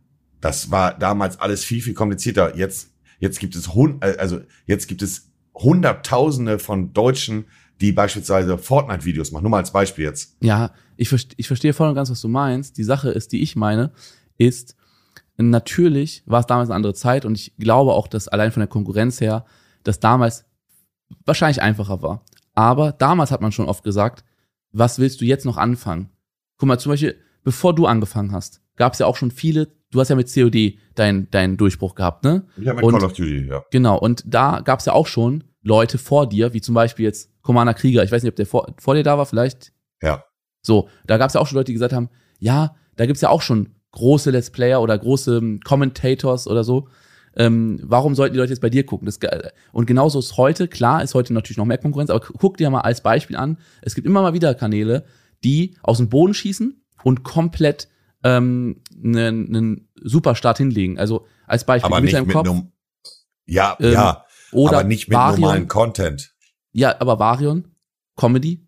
Das war damals alles viel, viel komplizierter. Jetzt, jetzt gibt es, also, jetzt gibt es Hunderttausende von Deutschen, die beispielsweise Fortnite-Videos machen. Nur mal als Beispiel jetzt. Ja, ich, verste- ich verstehe voll und ganz, was du meinst. Die Sache ist, die ich meine, ist, natürlich war es damals eine andere Zeit und ich glaube auch, dass allein von der Konkurrenz her, dass damals wahrscheinlich einfacher war. Aber damals hat man schon oft gesagt, was willst du jetzt noch anfangen? Guck mal, zum Beispiel, bevor du angefangen hast, gab es ja auch schon viele, du hast ja mit C O D deinen deinen Durchbruch gehabt, ne? Ja, mit und, Call of Duty, ja. Genau, und da gab es ja auch schon Leute vor dir, wie zum Beispiel jetzt Commander Krieger, ich weiß nicht, ob der vor, vor dir da war, vielleicht? Ja. So, da gab es ja auch schon Leute, die gesagt haben, ja, da gibt's ja auch schon große Let's Player oder große ähm, Commentators oder so. Ähm, warum sollten die Leute jetzt bei dir gucken? Das, und genauso ist heute, klar, ist heute natürlich noch mehr Konkurrenz, aber guck dir mal als Beispiel an, es gibt immer mal wieder Kanäle, die aus dem Boden schießen und komplett ähm, einen, einen Superstart hinlegen. Also als Beispiel, aber nicht mit Kopf, num- ja, ähm, ja, oder aber nicht mit Varion, normalen Content. Ja, aber Varion, Comedy,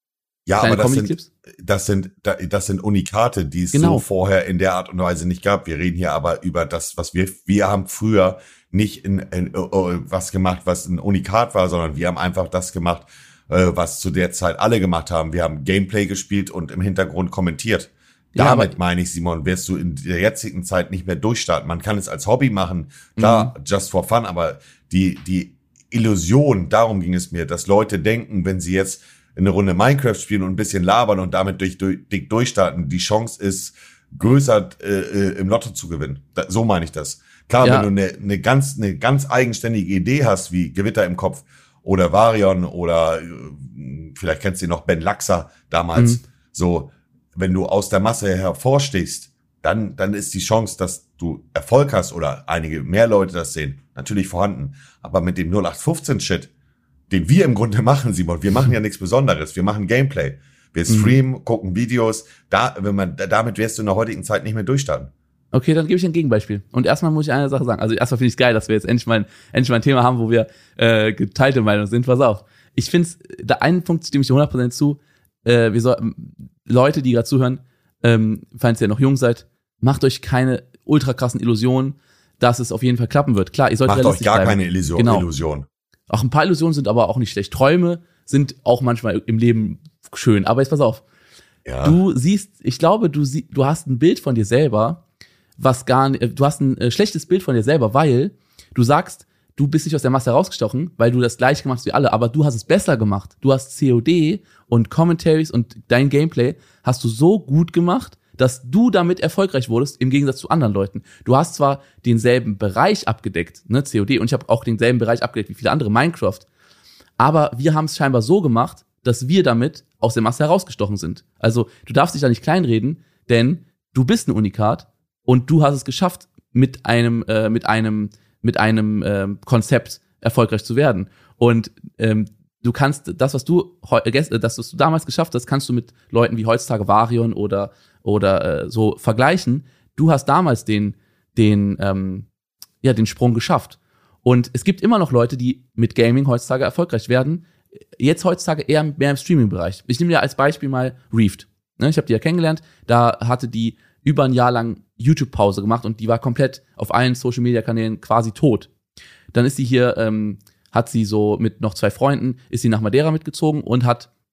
Ja, kleine aber das sind, Comedy-Clips. das sind, das sind Unikate, die es Genau. so vorher in der Art und Weise nicht gab. Wir reden hier aber über das, was wir, wir haben früher nicht in, in, in was gemacht, was ein Unikat war, sondern wir haben einfach das gemacht, was zu der Zeit alle gemacht haben. Wir haben Gameplay gespielt und im Hintergrund kommentiert. Ja, Damit aber- meine ich, Simon, wirst du in der jetzigen Zeit nicht mehr durchstarten. Man kann es als Hobby machen, klar, Mhm. just for fun, aber die, die Illusion, darum ging es mir, dass Leute denken, wenn sie jetzt eine Runde Minecraft spielen und ein bisschen labern und damit durch, durch, durchstarten, die Chance ist größer, äh, im Lotto zu gewinnen. Da, so meine ich das. Klar, Ja. wenn du eine, eine ganz, eine ganz eigenständige Idee hast, wie Gewitter im Kopf oder Varion oder äh, vielleicht kennst du noch Ben Laxer damals, Mhm. so, wenn du aus der Masse hervorstehst, dann, dann ist die Chance, dass du Erfolg hast oder einige mehr Leute das sehen, natürlich vorhanden. Aber mit dem null acht fünfzehn Shit, den wir im Grunde machen, Simon, wir machen ja nichts Besonderes, wir machen Gameplay. Wir streamen, mhm. gucken Videos, da, wenn man, damit wirst du in der heutigen Zeit nicht mehr durchstarten. Okay, dann gebe ich ein Gegenbeispiel. Und erstmal muss ich eine Sache sagen. Also erstmal finde ich es geil, dass wir jetzt endlich mal, endlich mal ein Thema haben, wo wir äh, geteilte Meinung sind. Pass auf. Ich finde es, da einen Punkt stimme ich dir hundert Prozent zu. Äh, wir sollten, Leute, die gerade zuhören, ähm, falls ihr noch jung seid, macht euch keine ultra krassen Illusionen, dass es auf jeden Fall klappen wird. Klar, ihr solltet Macht euch gar bleiben. keine Illusion. Genau. Illusion. Auch ein paar Illusionen sind aber auch nicht schlecht. Träume sind auch manchmal im Leben schön. Aber jetzt pass auf. Ja. Du siehst, ich glaube, du sie, du hast ein Bild von dir selber, was gar nicht, du hast ein äh, schlechtes Bild von dir selber, weil du sagst, du bist nicht aus der Masse herausgestochen, weil du das gleiche gemacht hast wie alle, aber du hast es besser gemacht. Du hast C O D und Commentaries und dein Gameplay hast du so gut gemacht, dass du damit erfolgreich wurdest, im Gegensatz zu anderen Leuten. Du hast zwar denselben Bereich abgedeckt, ne, C O D, und ich habe auch denselben Bereich abgedeckt wie viele andere, Minecraft, aber wir haben es scheinbar so gemacht, dass wir damit aus der Masse herausgestochen sind. Also du darfst dich da nicht kleinreden, denn du bist ein Unikat und du hast es geschafft, mit einem äh, mit einem mit einem äh, Konzept erfolgreich zu werden. Und ähm, du kannst das, was du das, was du damals geschafft hast, kannst du mit Leuten wie heutzutage Varion oder oder äh, so vergleichen. Du hast damals den den ähm, ja den Sprung geschafft. Und es gibt immer noch Leute, die mit Gaming heutzutage erfolgreich werden. Jetzt heutzutage eher mehr im Streaming-Bereich. Ich nehme dir als Beispiel mal Reefed. Ich habe die ja kennengelernt. Da hatte die über ein Jahr lang YouTube-Pause gemacht und die war komplett auf allen Social-Media-Kanälen quasi tot. Dann ist sie hier, ähm, hat sie so mit noch zwei Freunden, ist sie nach Madeira mitgezogen und hat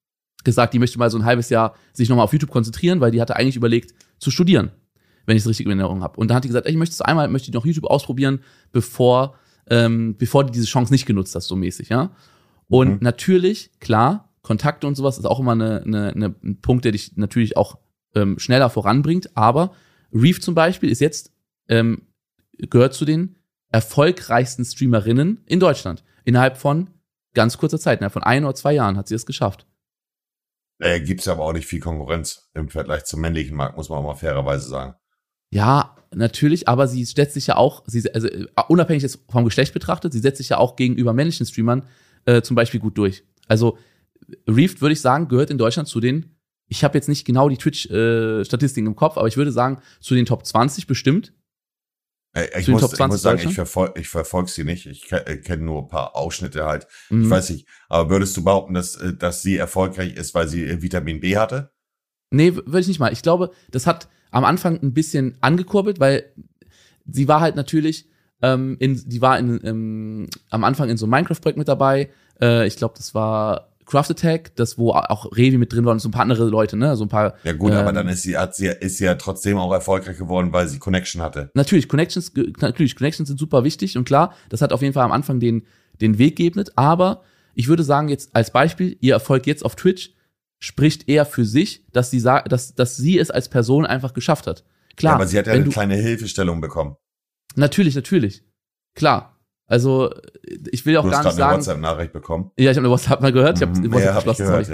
gesagt, die möchte mal so ein halbes Jahr sich nochmal auf YouTube konzentrieren, weil die hatte eigentlich überlegt zu studieren, wenn ich es richtig in Erinnerung habe. Und dann hat die gesagt, ey, ich möchte es einmal, möchte ich noch YouTube ausprobieren, bevor, ähm, bevor du diese Chance nicht genutzt hast, so mäßig, ja. Und mhm. natürlich, klar, Kontakte und sowas ist auch immer eine, eine, eine, ein Punkt, der dich natürlich auch ähm, schneller voranbringt. Aber Reef zum Beispiel ist jetzt, ähm, gehört zu den erfolgreichsten Streamerinnen in Deutschland. Innerhalb von ganz kurzer Zeit, innerhalb von ein oder zwei Jahren hat sie es geschafft. Äh, gibt's aber auch nicht viel Konkurrenz im Vergleich zum männlichen Markt, muss man auch mal fairerweise sagen. Ja, natürlich, aber sie setzt sich ja auch, sie, also unabhängig jetzt vom Geschlecht betrachtet, sie setzt sich ja auch gegenüber männlichen Streamern äh, zum Beispiel gut durch. Also Reef, würde ich sagen, gehört in Deutschland zu den, ich habe jetzt nicht genau die Twitch-Statistiken äh, im Kopf, aber ich würde sagen, zu den Top zwanzig bestimmt. Äh, ich, muss, ich muss sagen, ich verfolge ich verfolge sie nicht. Ich kenne kenn nur ein paar Ausschnitte halt. Mhm. Ich weiß nicht, aber würdest du behaupten, dass, dass sie erfolgreich ist, weil sie Vitamin B hatte? Nee, würde ich nicht mal. Ich glaube, das hat am Anfang ein bisschen angekurbelt, weil sie war halt natürlich, ähm, in, die war in, ähm, am Anfang in so einem Minecraft-Projekt mit dabei. Äh, ich glaube, das war Craft Attack, das wo auch Revi mit drin war und so ein paar andere Leute, ne, so ein paar. Ja gut, ähm, aber dann ist sie, hat sie, ist sie ja trotzdem auch erfolgreich geworden, weil sie Connection hatte. Natürlich, Connections, natürlich, Connections sind super wichtig und klar, das hat auf jeden Fall am Anfang den, den Weg geebnet, aber ich würde sagen jetzt als Beispiel, ihr Erfolg jetzt auf Twitch spricht eher für sich, dass sie sagt, dass, dass sie es als Person einfach geschafft hat. Klar. Ja, aber sie hat ja eine kleine Hilfestellung bekommen. Natürlich, natürlich. Klar. Also, ich will auch du gar nicht sagen. Du hast eine WhatsApp-Nachricht bekommen. Ja, ich habe eine WhatsApp mal gehört. Ich habe mhm, WhatsApp ja, hab ich gehört,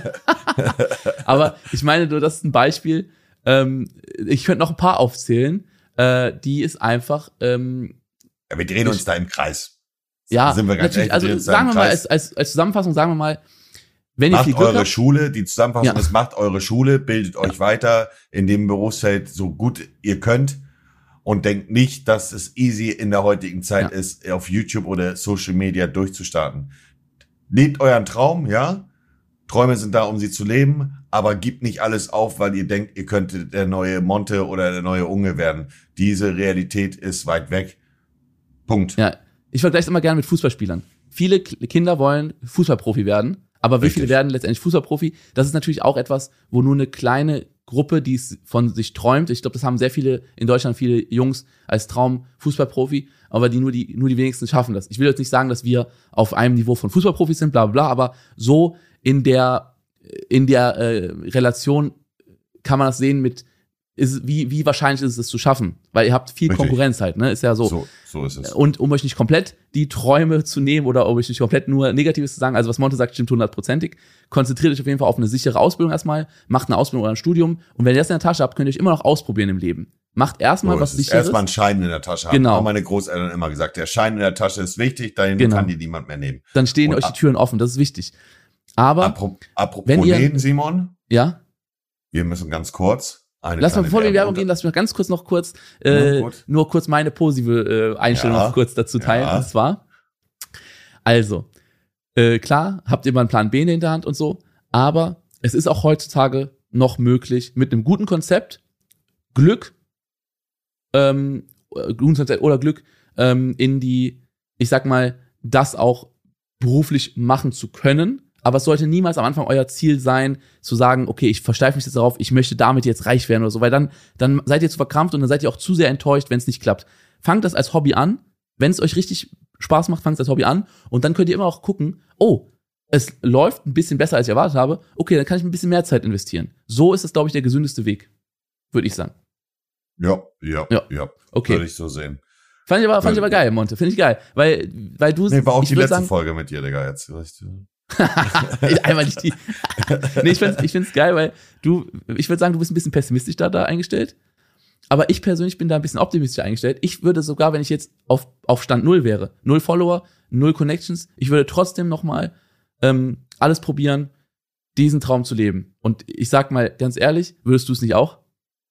ja. Aber ich meine nur, das ist ein Beispiel. Ähm, ich könnte noch ein paar aufzählen. Äh, die ist einfach. Ähm, ja, wir drehen ich, uns da im Kreis. Ja, sind wir ganz natürlich. ehrlich, Also sagen wir mal als, als als Zusammenfassung sagen wir mal, wenn ihr macht viel Glück eure habt, Schule. Die Zusammenfassung ja. ist, macht eure Schule, bildet euch ja. weiter in dem Berufsfeld so gut ihr könnt. Und denkt nicht, dass es easy in der heutigen Zeit ja. ist, auf YouTube oder Social Media durchzustarten. Lebt euren Traum, ja. Träume sind da, um sie zu leben, aber gebt nicht alles auf, weil ihr denkt, ihr könntet der neue Monte oder der neue Unge werden. Diese Realität ist weit weg. Punkt. Ja, ich vergleiche es immer gerne mit Fußballspielern. Viele Kinder wollen Fußballprofi werden, aber wie Richtig. viele werden letztendlich Fußballprofi? Das ist natürlich auch etwas, wo nur eine kleine Gruppe, die es von sich träumt. Ich glaube, das haben sehr viele in Deutschland, viele Jungs als Traum Fußballprofi, aber die nur die nur die wenigsten schaffen das. Ich will jetzt nicht sagen, dass wir auf einem Niveau von Fußballprofis sind, bla bla bla, aber so in der in der äh, Relation kann man das sehen mit ist, wie wie wahrscheinlich ist es, es zu schaffen, weil ihr habt viel Richtig. Konkurrenz halt, ne? Ist ja so. So so ist es. Und um euch nicht komplett die Träume zu nehmen oder um euch nicht komplett nur Negatives zu sagen, also was Monte sagt, stimmt hundertprozentig. Konzentriert euch auf jeden Fall auf eine sichere Ausbildung erstmal, macht eine Ausbildung oder ein Studium und wenn ihr das in der Tasche habt, könnt ihr euch immer noch ausprobieren im Leben. Macht erstmal so was Sicheres. Erstmal einen Schein in der Tasche haben. Genau. Haben meine Großeltern immer gesagt, der Schein in der Tasche ist wichtig, dahin genau. kann die niemand mehr nehmen. Dann stehen und euch die Türen offen, das ist wichtig. Aber apropos, apropos wenn ihr, reden, Simon, ja, wir müssen ganz kurz Eine lass mal, bevor wir in Werbung gehen, lass mich ganz kurz noch kurz, äh, ja, nur kurz meine positive äh, Einstellung ja, noch kurz dazu teilen. Ja. Und zwar, also, äh, klar, habt ihr mal einen Plan B in der Hand und so, aber es ist auch heutzutage noch möglich, mit einem guten Konzept Glück, ähm, guten Konzept oder Glück ähm, in die, ich sag mal, das auch beruflich machen zu können. Aber es sollte niemals am Anfang euer Ziel sein, zu sagen, okay, ich versteife mich jetzt darauf, ich möchte damit jetzt reich werden oder so, weil dann, dann seid ihr zu verkrampft und dann seid ihr auch zu sehr enttäuscht, wenn es nicht klappt. Fangt das als Hobby an. Wenn es euch richtig Spaß macht, fangt es als Hobby an. Und dann könnt ihr immer auch gucken, oh, es läuft ein bisschen besser, als ich erwartet habe. Okay, dann kann ich ein bisschen mehr Zeit investieren. So ist es, glaube ich, der gesündeste Weg. Würde ich sagen. Ja, ja, ja. ja. Okay. Würde ich so sehen. Fand ich aber, fand ich aber geil, Monte. Finde ich geil. Weil, weil du... Nee, war auch die letzte sagen, Folge mit dir, Digga, jetzt. Einmal nicht die. Nee, ich find's, ich find's geil, weil du, ich würde sagen, du bist ein bisschen pessimistisch da, da eingestellt. Aber ich persönlich bin da ein bisschen optimistischer eingestellt. Ich würde sogar, wenn ich jetzt auf, auf Stand null wäre, null Follower, null Connections, ich würde trotzdem nochmal ähm, alles probieren, diesen Traum zu leben. Und ich sag mal ganz ehrlich, würdest du es nicht auch?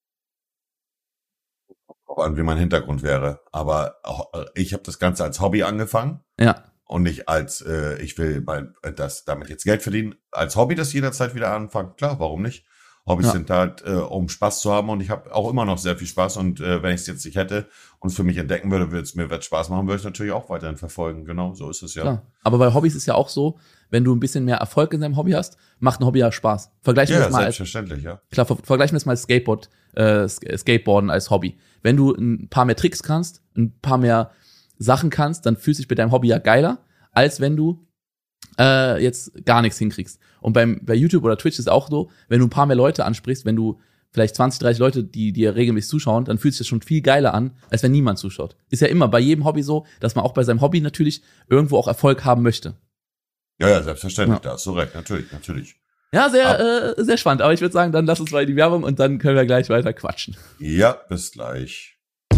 An wie mein Hintergrund wäre. Aber ich habe das Ganze als Hobby angefangen. Ja. Und nicht als, äh, ich will mein, das damit jetzt Geld verdienen. Als Hobby das jederzeit wieder anfangen. Klar, warum nicht? Hobbys Ja. sind halt, äh, um Spaß zu haben und ich habe auch immer noch sehr viel Spaß und äh, wenn ich es jetzt nicht hätte und für mich entdecken würde, würde es mir wird Spaß machen, würde ich natürlich auch weiterhin verfolgen. Genau, so ist es ja. Klar. Aber bei Hobbys ist ja auch so, wenn du ein bisschen mehr Erfolg in deinem Hobby hast, macht ein Hobby ja Spaß. Vergleichen wir Ja, das mal als, selbstverständlich, ja. klar, ver vergleichen wir es mal als Skateboard, äh, Sk- Skateboarden als Hobby. Wenn du ein paar mehr Tricks kannst, ein paar mehr Sachen kannst, dann fühlst du dich bei deinem Hobby ja geiler, als wenn du äh, jetzt gar nichts hinkriegst. Und beim, bei YouTube oder Twitch ist es auch so, wenn du ein paar mehr Leute ansprichst, wenn du vielleicht zwanzig, dreißig Leute, die dir regelmäßig zuschauen, dann fühlt sich das schon viel geiler an, als wenn niemand zuschaut. Ist ja immer bei jedem Hobby so, dass man auch bei seinem Hobby natürlich irgendwo auch Erfolg haben möchte. Ja, ja, selbstverständlich, Ja. da hast du recht, natürlich, natürlich. Ja, sehr, äh, sehr spannend. Aber ich würde sagen, dann lass uns mal in die Werbung und dann können wir gleich weiter quatschen. Ja, bis gleich.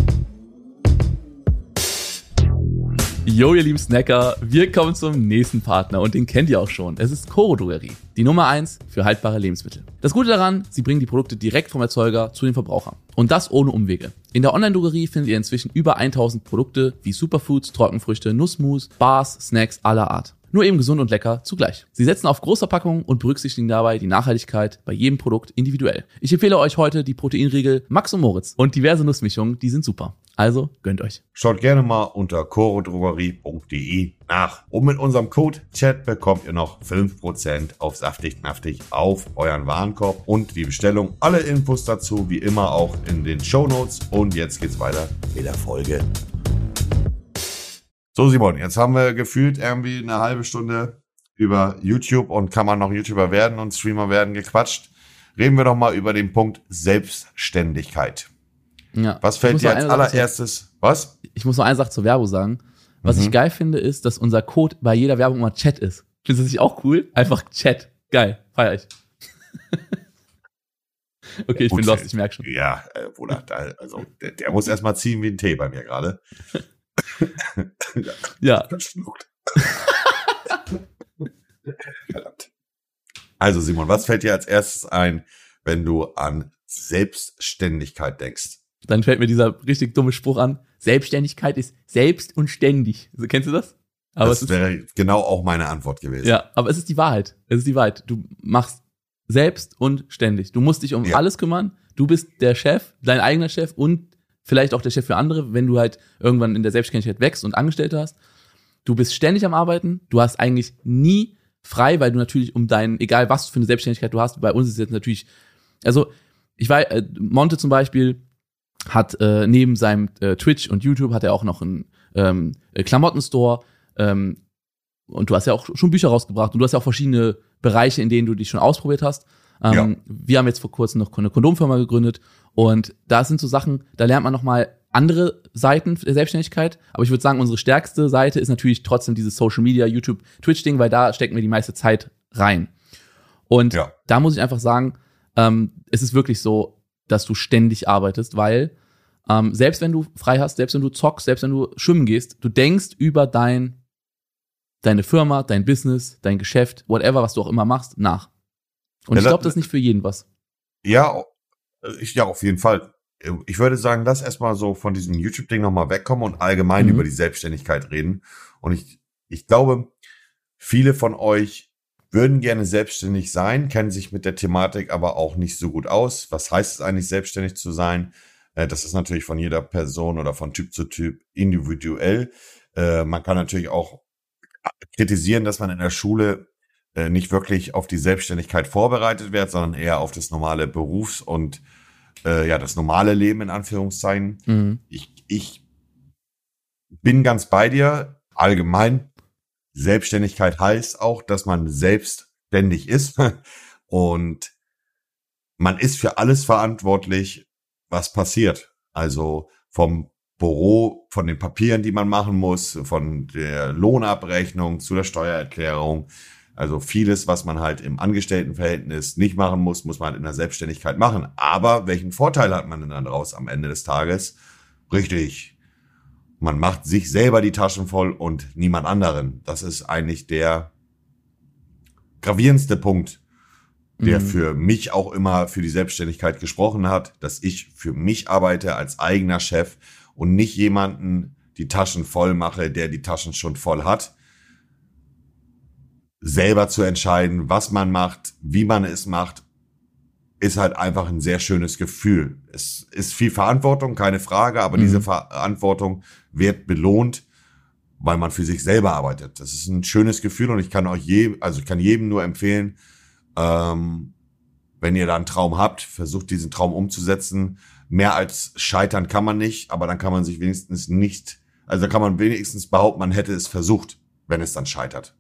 Jo, ihr lieben Snacker, wir kommen zum nächsten Partner und den kennt ihr auch schon. Es ist Coro Drogerie, die Nummer eins für haltbare Lebensmittel. Das Gute daran, sie bringen die Produkte direkt vom Erzeuger zu den Verbrauchern. Und das ohne Umwege. In der Online-Drogerie findet ihr inzwischen über tausend Produkte wie Superfoods, Trockenfrüchte, Nussmus, Bars, Snacks aller Art. Nur eben gesund und lecker zugleich. Sie setzen auf Großverpackungen und berücksichtigen dabei die Nachhaltigkeit bei jedem Produkt individuell. Ich empfehle euch heute die Proteinriegel Max und Moritz und diverse Nussmischungen, die sind super. Also gönnt euch. Schaut gerne mal unter corodrogerie punkt de nach. Und mit unserem Code Chat bekommt ihr noch fünf Prozent auf saftig knaftig auf euren Warenkorb und die Bestellung. Alle Infos dazu wie immer auch in den Shownotes. Und jetzt geht's weiter mit der Folge. So Simon, jetzt haben wir gefühlt irgendwie eine halbe Stunde über YouTube und kann man noch YouTuber werden und Streamer werden gequatscht. Reden wir doch mal über den Punkt Selbstständigkeit. Ja. Was Ich fällt muss dir noch als eine Sache allererstes? Was? zur- Ich muss noch eine Sache zur Werbung sagen. Was Mhm. ich geil finde, ist, dass unser Code bei jeder Werbung immer Chat ist. Findest du das nicht auch cool? Einfach Chat. Geil. Feier ich. Okay, ich Gut, bin lost, ich merke schon. Ja, äh, Bruder, da, also der, der muss erstmal ziehen wie ein Tee bei mir gerade. Ja. Verschluckt. Verdammt. Also Simon, was fällt dir als erstes ein, wenn du an Selbstständigkeit denkst? Dann fällt mir dieser richtig dumme Spruch an. Selbstständigkeit ist selbst und ständig. So, kennst du das? Aber es das ist, wäre genau auch meine Antwort gewesen. ja, aber es ist die Wahrheit. Es ist die Wahrheit. Du machst selbst und ständig. Du musst dich um Ja. alles kümmern. Du bist der Chef, dein eigener Chef und vielleicht auch der Chef für andere, wenn du halt irgendwann in der Selbstständigkeit wächst und Angestellte hast. Du bist ständig am Arbeiten. Du hast eigentlich nie frei, weil du natürlich um deinen, egal was für eine Selbstständigkeit du hast, bei uns ist jetzt natürlich, also ich weiß, äh, Monte zum Beispiel hat äh, neben seinem äh, Twitch und YouTube hat er auch noch einen ähm, äh, Klamottenstore ähm, und du hast ja auch schon Bücher rausgebracht und du hast ja auch verschiedene Bereiche, in denen du dich schon ausprobiert hast. Ähm, Ja. Wir haben jetzt vor kurzem noch eine Kondomfirma gegründet und da sind so Sachen, da lernt man nochmal andere Seiten der Selbstständigkeit, aber ich würde sagen, unsere stärkste Seite ist natürlich trotzdem dieses Social Media, YouTube, Twitch-Ding, weil da stecken wir die meiste Zeit rein. Und Ja. da muss ich einfach sagen, ähm, es ist wirklich so, dass du ständig arbeitest, weil ähm, selbst wenn du frei hast, selbst wenn du zockst, selbst wenn du schwimmen gehst, du denkst über dein, deine Firma, dein Business, dein Geschäft, whatever, was du auch immer machst, nach. Und Ja, ich da- glaube, das ist nicht für jeden was. Ja, ich, ja, auf jeden Fall. Ich würde sagen, lass erstmal so von diesem YouTube-Ding nochmal wegkommen und allgemein Mhm. über die Selbstständigkeit reden. Und ich, ich glaube, viele von euch würden gerne selbstständig sein, kennen sich mit der Thematik aber auch nicht so gut aus. Was heißt es eigentlich, selbstständig zu sein? Äh, Das ist natürlich von jeder Person oder von Typ zu Typ individuell. Äh, Man kann natürlich auch kritisieren, dass man in der Schule äh, nicht wirklich auf die Selbstständigkeit vorbereitet wird, sondern eher auf das normale Berufs- und äh, ja, das normale Leben in Anführungszeichen. Mhm. Ich, ich bin ganz bei dir. Allgemein, Selbstständigkeit heißt auch, dass man selbstständig ist und man ist für alles verantwortlich, was passiert. Also vom Büro, von den Papieren, die man machen muss, von der Lohnabrechnung zu der Steuererklärung. Also vieles, was man halt im Angestelltenverhältnis nicht machen muss, muss man halt in der Selbstständigkeit machen. Aber welchen Vorteil hat man denn dann daraus am Ende des Tages? Richtig. Man macht sich selber die Taschen voll und niemand anderen. Das ist eigentlich der gravierendste Punkt, der Mhm. für mich auch immer für die Selbstständigkeit gesprochen hat, dass ich für mich arbeite als eigener Chef und nicht jemanden die Taschen voll mache, der die Taschen schon voll hat. Selber zu entscheiden, was man macht, wie man es macht, ist halt einfach ein sehr schönes Gefühl. Es ist viel Verantwortung, keine Frage, aber mhm. diese Verantwortung wird belohnt, weil man für sich selber arbeitet. Das ist ein schönes Gefühl und ich kann euch je, also ich kann jedem nur empfehlen, ähm, wenn ihr da einen Traum habt, versucht diesen Traum umzusetzen. Mehr als scheitern kann man nicht, aber dann kann man sich wenigstens nicht, also da kann man wenigstens behaupten, man hätte es versucht, wenn es dann scheitert.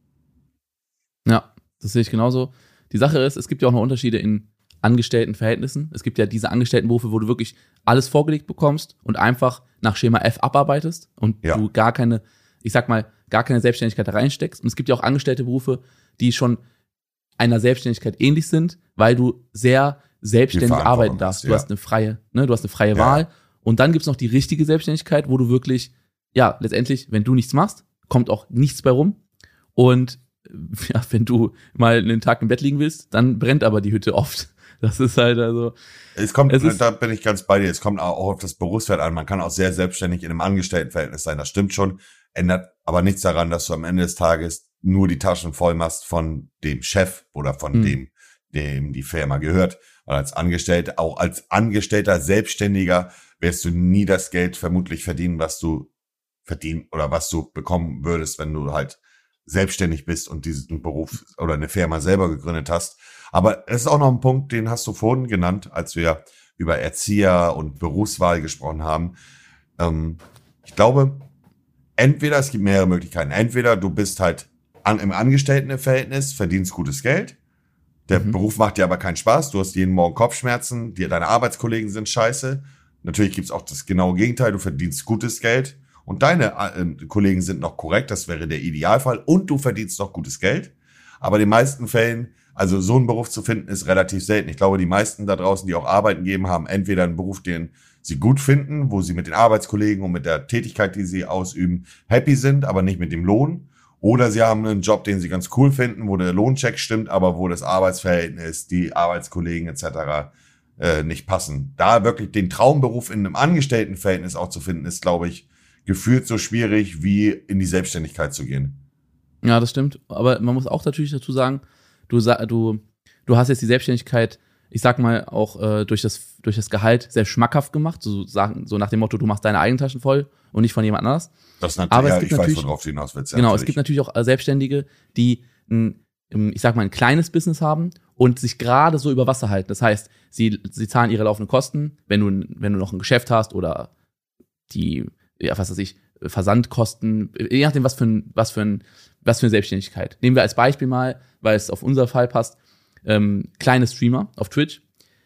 Ja, das sehe ich genauso. Die Sache ist, es gibt ja auch noch Unterschiede in Angestelltenverhältnissen. Es gibt ja diese Angestelltenberufe, wo du wirklich alles vorgelegt bekommst und einfach nach Schema F abarbeitest und ja. du gar keine, ich sag mal, gar keine Selbstständigkeit da reinsteckst. Und es gibt ja auch angestellte Berufe, die schon einer Selbstständigkeit ähnlich sind, weil du sehr selbstständig arbeiten darfst. Du ja. hast eine freie, ne, du hast eine freie ja. Wahl. Und dann gibt's noch die richtige Selbstständigkeit, wo du wirklich, ja, letztendlich, wenn du nichts machst, kommt auch nichts bei rum. Und ja, wenn du mal einen Tag im Bett liegen willst, dann brennt aber die Hütte oft. Das ist halt also. Es kommt, es ist, da bin ich ganz bei dir. Es kommt auch auf das Berufsfeld an. Man kann auch sehr selbstständig in einem Angestelltenverhältnis sein. Das stimmt schon. Ändert aber nichts daran, dass du am Ende des Tages nur die Taschen voll machst von dem Chef oder von mhm. dem, dem die Firma gehört. Weil als Angestellter, auch als Angestellter, Selbstständiger wirst du nie das Geld vermutlich verdienen, was du verdienen oder was du bekommen würdest, wenn du halt selbstständig bist und diesen Beruf oder eine Firma selber gegründet hast. Aber es ist auch noch ein Punkt, den hast du vorhin genannt, als wir über Erzieher und Berufswahl gesprochen haben. Ähm, ich glaube, entweder, es gibt mehrere Möglichkeiten. Entweder du bist halt an, im Angestelltenverhältnis, verdienst gutes Geld. Der mhm. Beruf macht dir aber keinen Spaß. Du hast jeden Morgen Kopfschmerzen. Die, deine Arbeitskollegen sind scheiße. Natürlich gibt's auch das genaue Gegenteil. Du verdienst gutes Geld. Und deine äh, Kollegen sind noch korrekt. Das wäre der Idealfall. Und du verdienst noch gutes Geld. Aber in den meisten Fällen, also so einen Beruf zu finden, ist relativ selten. Ich glaube, die meisten da draußen, die auch Arbeiten geben, haben entweder einen Beruf, den sie gut finden, wo sie mit den Arbeitskollegen und mit der Tätigkeit, die sie ausüben, happy sind, aber nicht mit dem Lohn. Oder sie haben einen Job, den sie ganz cool finden, wo der Lohncheck stimmt, aber wo das Arbeitsverhältnis, die Arbeitskollegen et cetera äh, nicht passen. Da wirklich den Traumberuf in einem Angestelltenverhältnis auch zu finden, ist, glaube ich, gefühlt so schwierig, wie in die Selbstständigkeit zu gehen. Ja, das stimmt. Aber man muss auch natürlich dazu sagen, du, du, du hast jetzt die Selbstständigkeit, ich sag mal, auch äh, durch das durch das Gehalt sehr schmackhaft gemacht, so, sagen, so nach dem Motto, du machst deine eigenen Taschen voll und nicht von jemand anders. Das natürlich, aber es ja, gibt ich weiß, worauf du hinaus willst. Ja, genau, natürlich. Es gibt natürlich auch äh, Selbstständige, die, ein, ich sag mal, ein kleines Business haben und sich gerade so über Wasser halten. Das heißt, sie sie zahlen ihre laufenden Kosten, wenn du wenn du noch ein Geschäft hast oder die, ja, was weiß ich, Versandkosten, je nachdem, was für ein, was für ein, was für eine Selbstständigkeit. Nehmen wir als Beispiel mal, weil es auf unser Fall passt, ähm, kleine Streamer auf Twitch,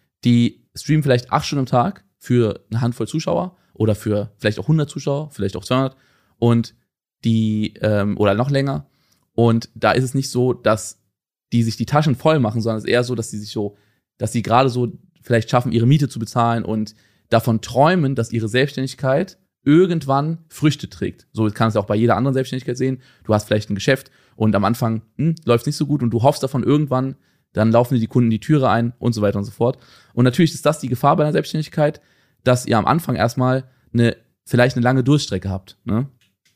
die streamen vielleicht acht Stunden am Tag für eine Handvoll Zuschauer oder für vielleicht auch hundert Zuschauer, vielleicht auch zweihundert und die, ähm, oder noch länger. Und da ist es nicht so, dass die sich die Taschen voll machen, sondern es ist eher so, dass sie sich so, dass sie gerade so vielleicht schaffen, ihre Miete zu bezahlen und davon träumen, dass ihre Selbstständigkeit irgendwann Früchte trägt. So kannst du auch bei jeder anderen Selbstständigkeit sehen. Du hast vielleicht ein Geschäft und am Anfang hm, läuft es nicht so gut und du hoffst davon irgendwann, dann laufen dir die Kunden die Türe ein und so weiter und so fort. Und natürlich ist das die Gefahr bei einer Selbstständigkeit, dass ihr am Anfang erstmal eine vielleicht eine lange Durchstrecke habt. Ne?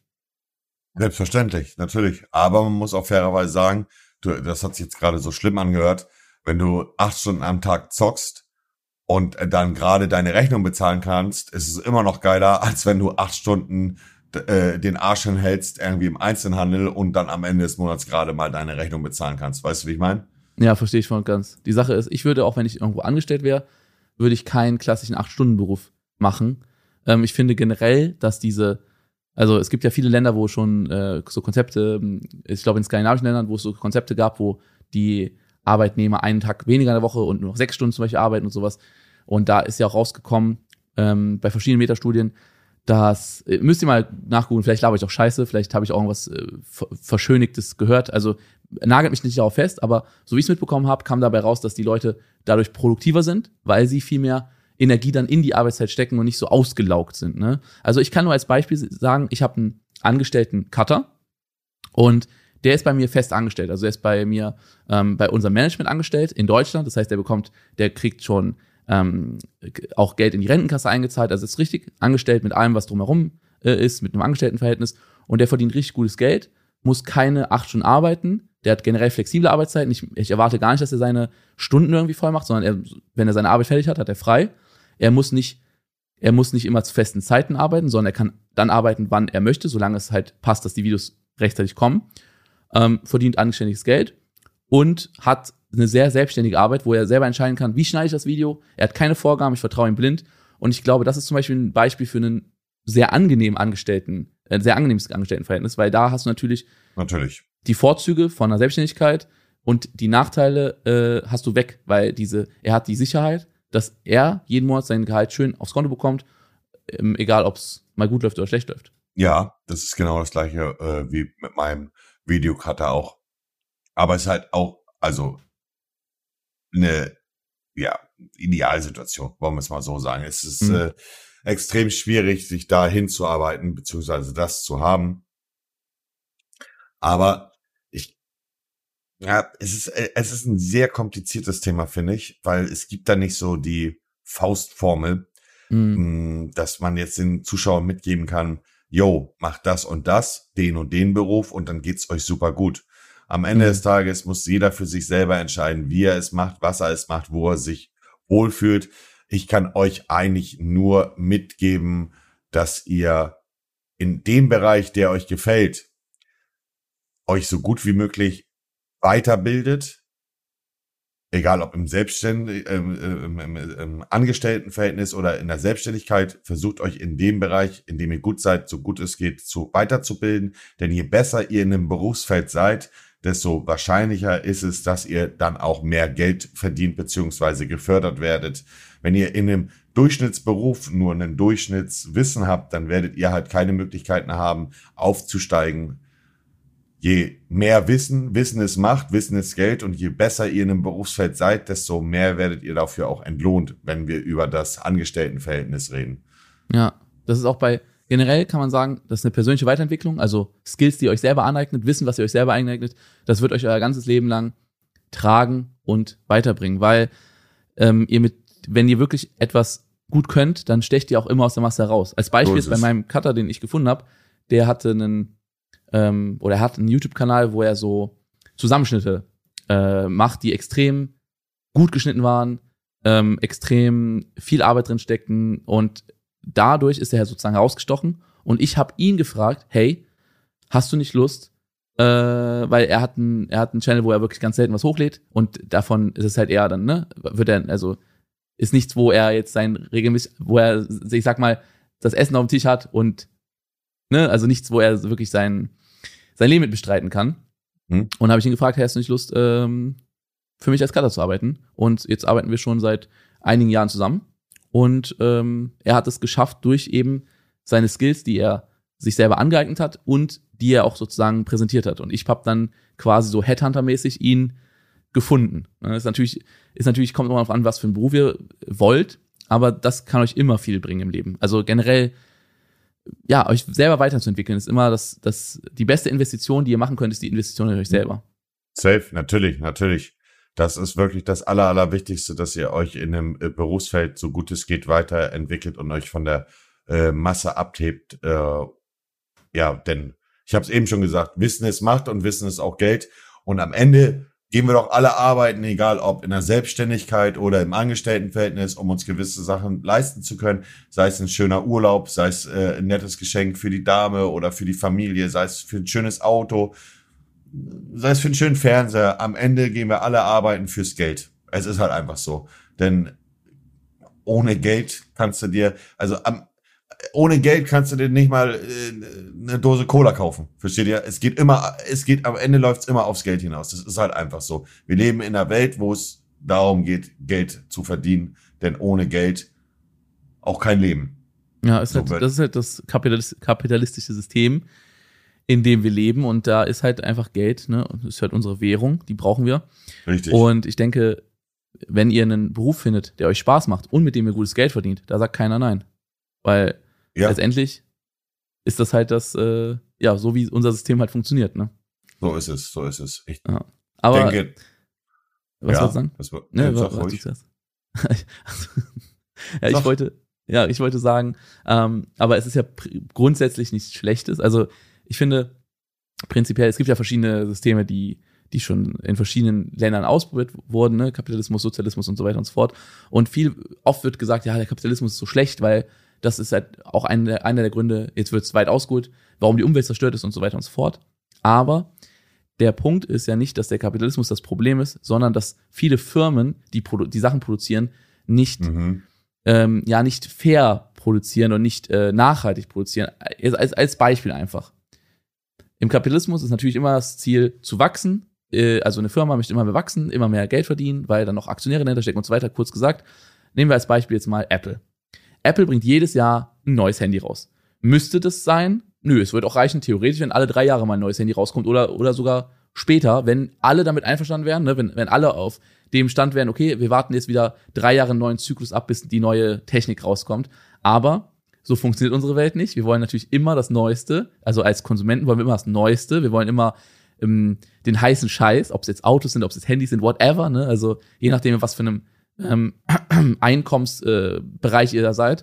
Selbstverständlich, natürlich. Aber man muss auch fairerweise sagen, du, das hat sich jetzt gerade so schlimm angehört, wenn du acht Stunden am Tag zockst und dann gerade deine Rechnung bezahlen kannst, ist es immer noch geiler, als wenn du acht Stunden äh, den Arsch hinhältst irgendwie im Einzelhandel und dann am Ende des Monats gerade mal deine Rechnung bezahlen kannst. Weißt du, wie ich meine? Ja, verstehe ich voll und ganz. Die Sache ist, ich würde auch, wenn ich irgendwo angestellt wäre, würde ich keinen klassischen acht-Stunden-Beruf machen. Ähm, ich finde generell, dass diese, also es gibt ja viele Länder, wo schon äh, so Konzepte, ich glaube in skandinavischen Ländern, wo es so Konzepte gab, wo die Arbeitnehmer einen Tag weniger in der Woche und nur noch sechs Stunden zum Beispiel arbeiten und sowas. Und da ist ja auch rausgekommen, ähm, bei verschiedenen Metastudien, dass, äh, müsst ihr mal nachgucken, vielleicht laber ich auch Scheiße, vielleicht habe ich auch irgendwas äh, Verschönigtes gehört. Also nagelt mich nicht darauf fest, aber so wie ich es mitbekommen habe, kam dabei raus, dass die Leute dadurch produktiver sind, weil sie viel mehr Energie dann in die Arbeitszeit stecken und nicht so ausgelaugt sind. Ne? Also ich kann nur als Beispiel sagen, ich habe einen angestellten Cutter und der ist bei mir fest angestellt. Also er ist bei mir ähm, bei unserem Management angestellt in Deutschland. Das heißt, der bekommt, der kriegt schon ähm, auch Geld in die Rentenkasse eingezahlt. Also ist richtig angestellt mit allem, was drumherum äh, ist, mit einem Angestelltenverhältnis. Und der verdient richtig gutes Geld, muss keine acht Stunden arbeiten, der hat generell flexible Arbeitszeiten. Ich, ich erwarte gar nicht, dass er seine Stunden irgendwie voll macht, sondern er, wenn er seine Arbeit fertig hat, hat er frei. Er muss nicht, er muss nicht immer zu festen Zeiten arbeiten, sondern er kann dann arbeiten, wann er möchte, solange es halt passt, dass die Videos rechtzeitig kommen. Ähm, verdient anständiges Geld und hat eine sehr selbstständige Arbeit, wo er selber entscheiden kann, wie schneide ich das Video. Er hat keine Vorgaben, ich vertraue ihm blind. Und ich glaube, das ist zum Beispiel ein Beispiel für einen sehr angenehmen Angestellten, ein sehr angenehmes Angestelltenverhältnis, weil da hast du natürlich, natürlich die Vorzüge von einer Selbstständigkeit und die Nachteile äh, hast du weg, weil diese, er hat die Sicherheit, dass er jeden Monat sein Gehalt schön aufs Konto bekommt, ähm, egal ob es mal gut läuft oder schlecht läuft. Ja, das ist genau das gleiche äh, wie mit meinem Videocutter auch. Aber es ist halt auch, also eine, ja, Idealsituation, wollen wir es mal so sagen. Es ist mhm. äh, extrem schwierig, sich da hinzuarbeiten, beziehungsweise das zu haben. Aber ich, ja, es ist, es ist ein sehr kompliziertes Thema, finde ich, weil es gibt da nicht so die Faustformel, mhm. dass man jetzt den Zuschauern mitgeben kann, yo, macht das und das, den und den Beruf und dann geht's euch super gut. Am Ende mhm. des Tages muss jeder für sich selber entscheiden, wie er es macht, was er es macht, wo er sich wohlfühlt. Ich kann euch eigentlich nur mitgeben, dass ihr in dem Bereich, der euch gefällt, euch so gut wie möglich weiterbildet, egal ob im Selbstständ- ähm, im, im, im Angestelltenverhältnis oder in der Selbstständigkeit, versucht euch in dem Bereich, in dem ihr gut seid, so gut es geht, zu weiterzubilden. Denn je besser ihr in einem Berufsfeld seid, desto wahrscheinlicher ist es, dass ihr dann auch mehr Geld verdient bzw. gefördert werdet. Wenn ihr in einem Durchschnittsberuf nur einen Durchschnittswissen habt, dann werdet ihr halt keine Möglichkeiten haben, aufzusteigen. Je mehr Wissen, Wissen ist Macht, Wissen ist Geld und je besser ihr in einem Berufsfeld seid, desto mehr werdet ihr dafür auch entlohnt, wenn wir über das Angestelltenverhältnis reden. Ja, das ist auch bei, generell kann man sagen, das ist eine persönliche Weiterentwicklung, also Skills, die ihr euch selber aneignet, Wissen, was ihr euch selber aneignet, das wird euch euer ganzes Leben lang tragen und weiterbringen, weil ähm, ihr mit, wenn ihr wirklich etwas gut könnt, dann stecht ihr auch immer aus der Masse heraus. Als Beispiel so bei meinem Cutter, den ich gefunden habe, der hatte einen Ähm, oder er hat einen YouTube-Kanal, wo er so Zusammenschnitte äh, macht, die extrem gut geschnitten waren, ähm, extrem viel Arbeit drin steckten und dadurch ist er sozusagen herausgestochen und ich habe ihn gefragt, hey, hast du nicht Lust, äh, weil er hat einen, er hat einen Channel, wo er wirklich ganz selten was hochlädt und davon ist es halt eher dann, ne, wird er, also ist nichts, wo er jetzt sein regelmäßig, wo er, ich sag mal, das Essen auf dem Tisch hat und ne, also nichts, wo er wirklich sein sein Leben mit bestreiten kann. Hm. Und habe ich ihn gefragt, hey, hast du nicht Lust, ähm, für mich als Cutter zu arbeiten? Und jetzt arbeiten wir schon seit einigen Jahren zusammen. Und ähm, er hat es geschafft durch eben seine Skills, die er sich selber angeeignet hat und die er auch sozusagen präsentiert hat. Und ich habe dann quasi so Headhunter-mäßig ihn gefunden. Das ist natürlich, ist natürlich, kommt immer darauf an, was für einen Beruf ihr wollt, aber das kann euch immer viel bringen im Leben. Also generell, ja, euch selber weiterzuentwickeln, ist immer das, das, die beste Investition, die ihr machen könnt, ist die Investition in euch selber. Safe, natürlich, natürlich. Das ist wirklich das Aller, Allerwichtigste, dass ihr euch in einem äh, Berufsfeld so gut es geht weiterentwickelt und euch von der äh, Masse abhebt. Äh, ja, denn ich habe es eben schon gesagt, Wissen ist Macht und Wissen ist auch Geld. Und am Ende gehen wir doch alle arbeiten, egal ob in der Selbstständigkeit oder im Angestelltenverhältnis, um uns gewisse Sachen leisten zu können. Sei es ein schöner Urlaub, sei es äh, ein nettes Geschenk für die Dame oder für die Familie, sei es für ein schönes Auto, sei es für einen schönen Fernseher. Am Ende gehen wir alle arbeiten fürs Geld. Es ist halt einfach so. Denn ohne Geld kannst du dir, also am, ohne Geld kannst du dir nicht mal äh, eine Dose Cola kaufen. Versteht ihr? Es geht immer, es geht, am Ende läuft's immer aufs Geld hinaus. Das ist halt einfach so. Wir leben in einer Welt, wo es darum geht, Geld zu verdienen. Denn ohne Geld auch kein Leben. Ja, ist halt, das ist halt das kapitalistische System, in dem wir leben. Und da ist halt einfach Geld, ne? Das ist halt unsere Währung, die brauchen wir. Richtig. Und ich denke, wenn ihr einen Beruf findet, der euch Spaß macht und mit dem ihr gutes Geld verdient, da sagt keiner nein. Weil ja. Letztendlich ist das halt das, äh, ja, so wie unser System halt funktioniert, ne? So ist es, so ist es. Ich ja. Aber, denke, was ja, sollst du sagen? Das war, ne, ja, was, was du das? ja, ich wollte, ja, ich wollte sagen, ähm, aber es ist ja pr- grundsätzlich nichts Schlechtes. Also ich finde, prinzipiell, es gibt ja verschiedene Systeme, die, die schon in verschiedenen Ländern ausprobiert wurden, ne? Kapitalismus, Sozialismus und so weiter und so fort. Und viel, oft wird gesagt, ja, der Kapitalismus ist so schlecht, weil das ist halt auch einer, einer der Gründe, jetzt wird es weit ausgeholt, warum die Umwelt zerstört ist und so weiter und so fort. Aber der Punkt ist ja nicht, dass der Kapitalismus das Problem ist, sondern dass viele Firmen, die produ- die Sachen produzieren, nicht, mhm. ähm, ja, nicht fair produzieren und nicht äh, nachhaltig produzieren. Als, als Beispiel einfach. Im Kapitalismus ist natürlich immer das Ziel zu wachsen. Also eine Firma möchte immer mehr wachsen, immer mehr Geld verdienen, weil dann noch Aktionäre dahinter stecken und so weiter. Kurz gesagt, nehmen wir als Beispiel jetzt mal Apple. Apple bringt jedes Jahr ein neues Handy raus. Müsste das sein? Nö, es wird auch reichen, theoretisch, wenn alle drei Jahre mal ein neues Handy rauskommt oder, oder sogar später, wenn alle damit einverstanden wären, ne? wenn, wenn alle auf dem Stand wären, okay, wir warten jetzt wieder drei Jahre einen neuen Zyklus ab, bis die neue Technik rauskommt. Aber so funktioniert unsere Welt nicht. Wir wollen natürlich immer das Neueste. Also als Konsumenten wollen wir immer das Neueste. Wir wollen immer ähm, den heißen Scheiß, ob es jetzt Autos sind, ob es jetzt Handys sind, whatever. Ne? Also je nachdem, was für einem ähm, Einkommensbereich äh, ihr da seid.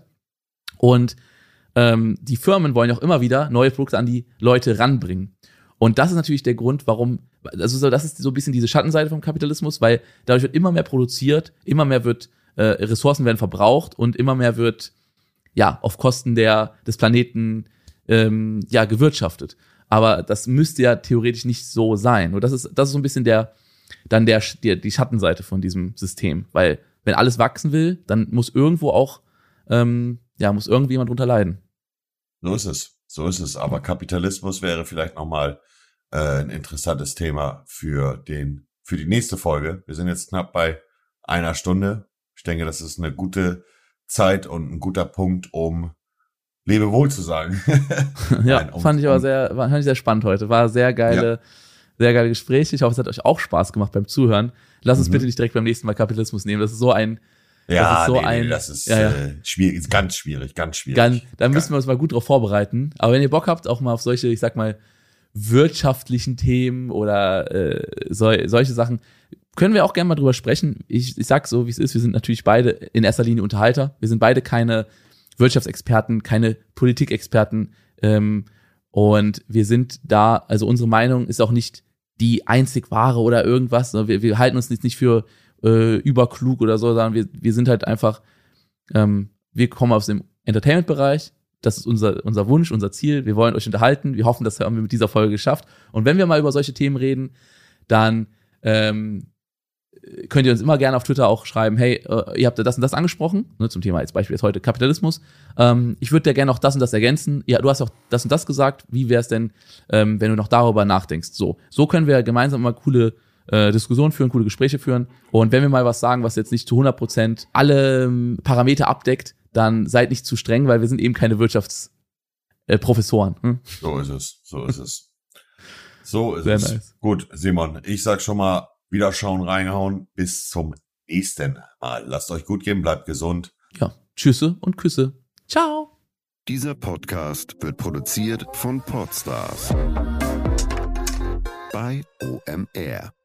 Und ähm, die Firmen wollen auch immer wieder neue Produkte an die Leute ranbringen. Und das ist natürlich der Grund, warum, also das ist so ein bisschen diese Schattenseite vom Kapitalismus, weil dadurch wird immer mehr produziert, immer mehr wird, äh, Ressourcen werden verbraucht und immer mehr wird, ja, auf Kosten der, des Planeten, ähm, ja, gewirtschaftet. Aber das müsste ja theoretisch nicht so sein. Und das ist, das ist so ein bisschen der, dann der, die, die Schattenseite von diesem System. Weil, wenn alles wachsen will, dann muss irgendwo auch, ähm, ja, muss irgendwie jemand drunter leiden. So ist es. So ist es. Aber Kapitalismus wäre vielleicht nochmal äh, ein interessantes Thema für den, für die nächste Folge. Wir sind jetzt knapp bei einer Stunde. Ich denke, das ist eine gute Zeit und ein guter Punkt, um Lebewohl zu sagen. Ja, Nein, um, fand ich aber sehr, fand ich sehr spannend heute. War sehr geile, ja. sehr geile Gespräche. Ich hoffe, es hat euch auch Spaß gemacht beim Zuhören. Lass uns mhm. bitte nicht direkt beim nächsten Mal Kapitalismus nehmen. Das ist so ein, ja, das ist so nee, nee, ein, das ist ja, ja. Äh, schwierig, ganz schwierig, ganz schwierig. Ganz, da müssen wir uns mal gut drauf vorbereiten. Aber wenn ihr Bock habt, auch mal auf solche, ich sag mal, wirtschaftlichen Themen oder äh, so, solche Sachen, können wir auch gerne mal drüber sprechen. Ich, ich sag so, wie es ist. Wir sind natürlich beide in erster Linie Unterhalter. Wir sind beide keine Wirtschaftsexperten, keine Politikexperten. Ähm, und wir sind da, also unsere Meinung ist auch nicht die einzig wahre oder irgendwas. Wir, wir halten uns nicht für äh, überklug oder so, sondern wir, wir sind halt einfach, ähm, wir kommen aus dem Entertainment-Bereich. Das ist unser, unser Wunsch, unser Ziel. Wir wollen euch unterhalten. Wir hoffen, das haben wir mit dieser Folge geschafft. Und wenn wir mal über solche Themen reden, dann ähm, könnt ihr uns immer gerne auf Twitter auch schreiben, hey, äh, ihr habt ja das und das angesprochen, ne, zum Thema als Beispiel jetzt heute Kapitalismus. Ähm, ich würde ja gerne noch das und das ergänzen. Ja, du hast auch das und das gesagt. Wie wäre es denn, ähm, wenn du noch darüber nachdenkst? So, so können wir gemeinsam mal coole äh, Diskussionen führen, coole Gespräche führen. Und wenn wir mal was sagen, was jetzt nicht zu hundert Prozent alle ähm, Parameter abdeckt, dann seid nicht zu streng, weil wir sind eben keine Wirtschaftsprofessoren. Äh, hm? So ist es, so ist es. So ist Sehr es. Nice. Gut, Simon, ich sag schon mal, Wiederschauen, reinhauen. Bis zum nächsten Mal. Lasst euch gut gehen, bleibt gesund. Ja, Tschüsse und Küsse. Ciao. Dieser Podcast wird produziert von Podstars bei O M R.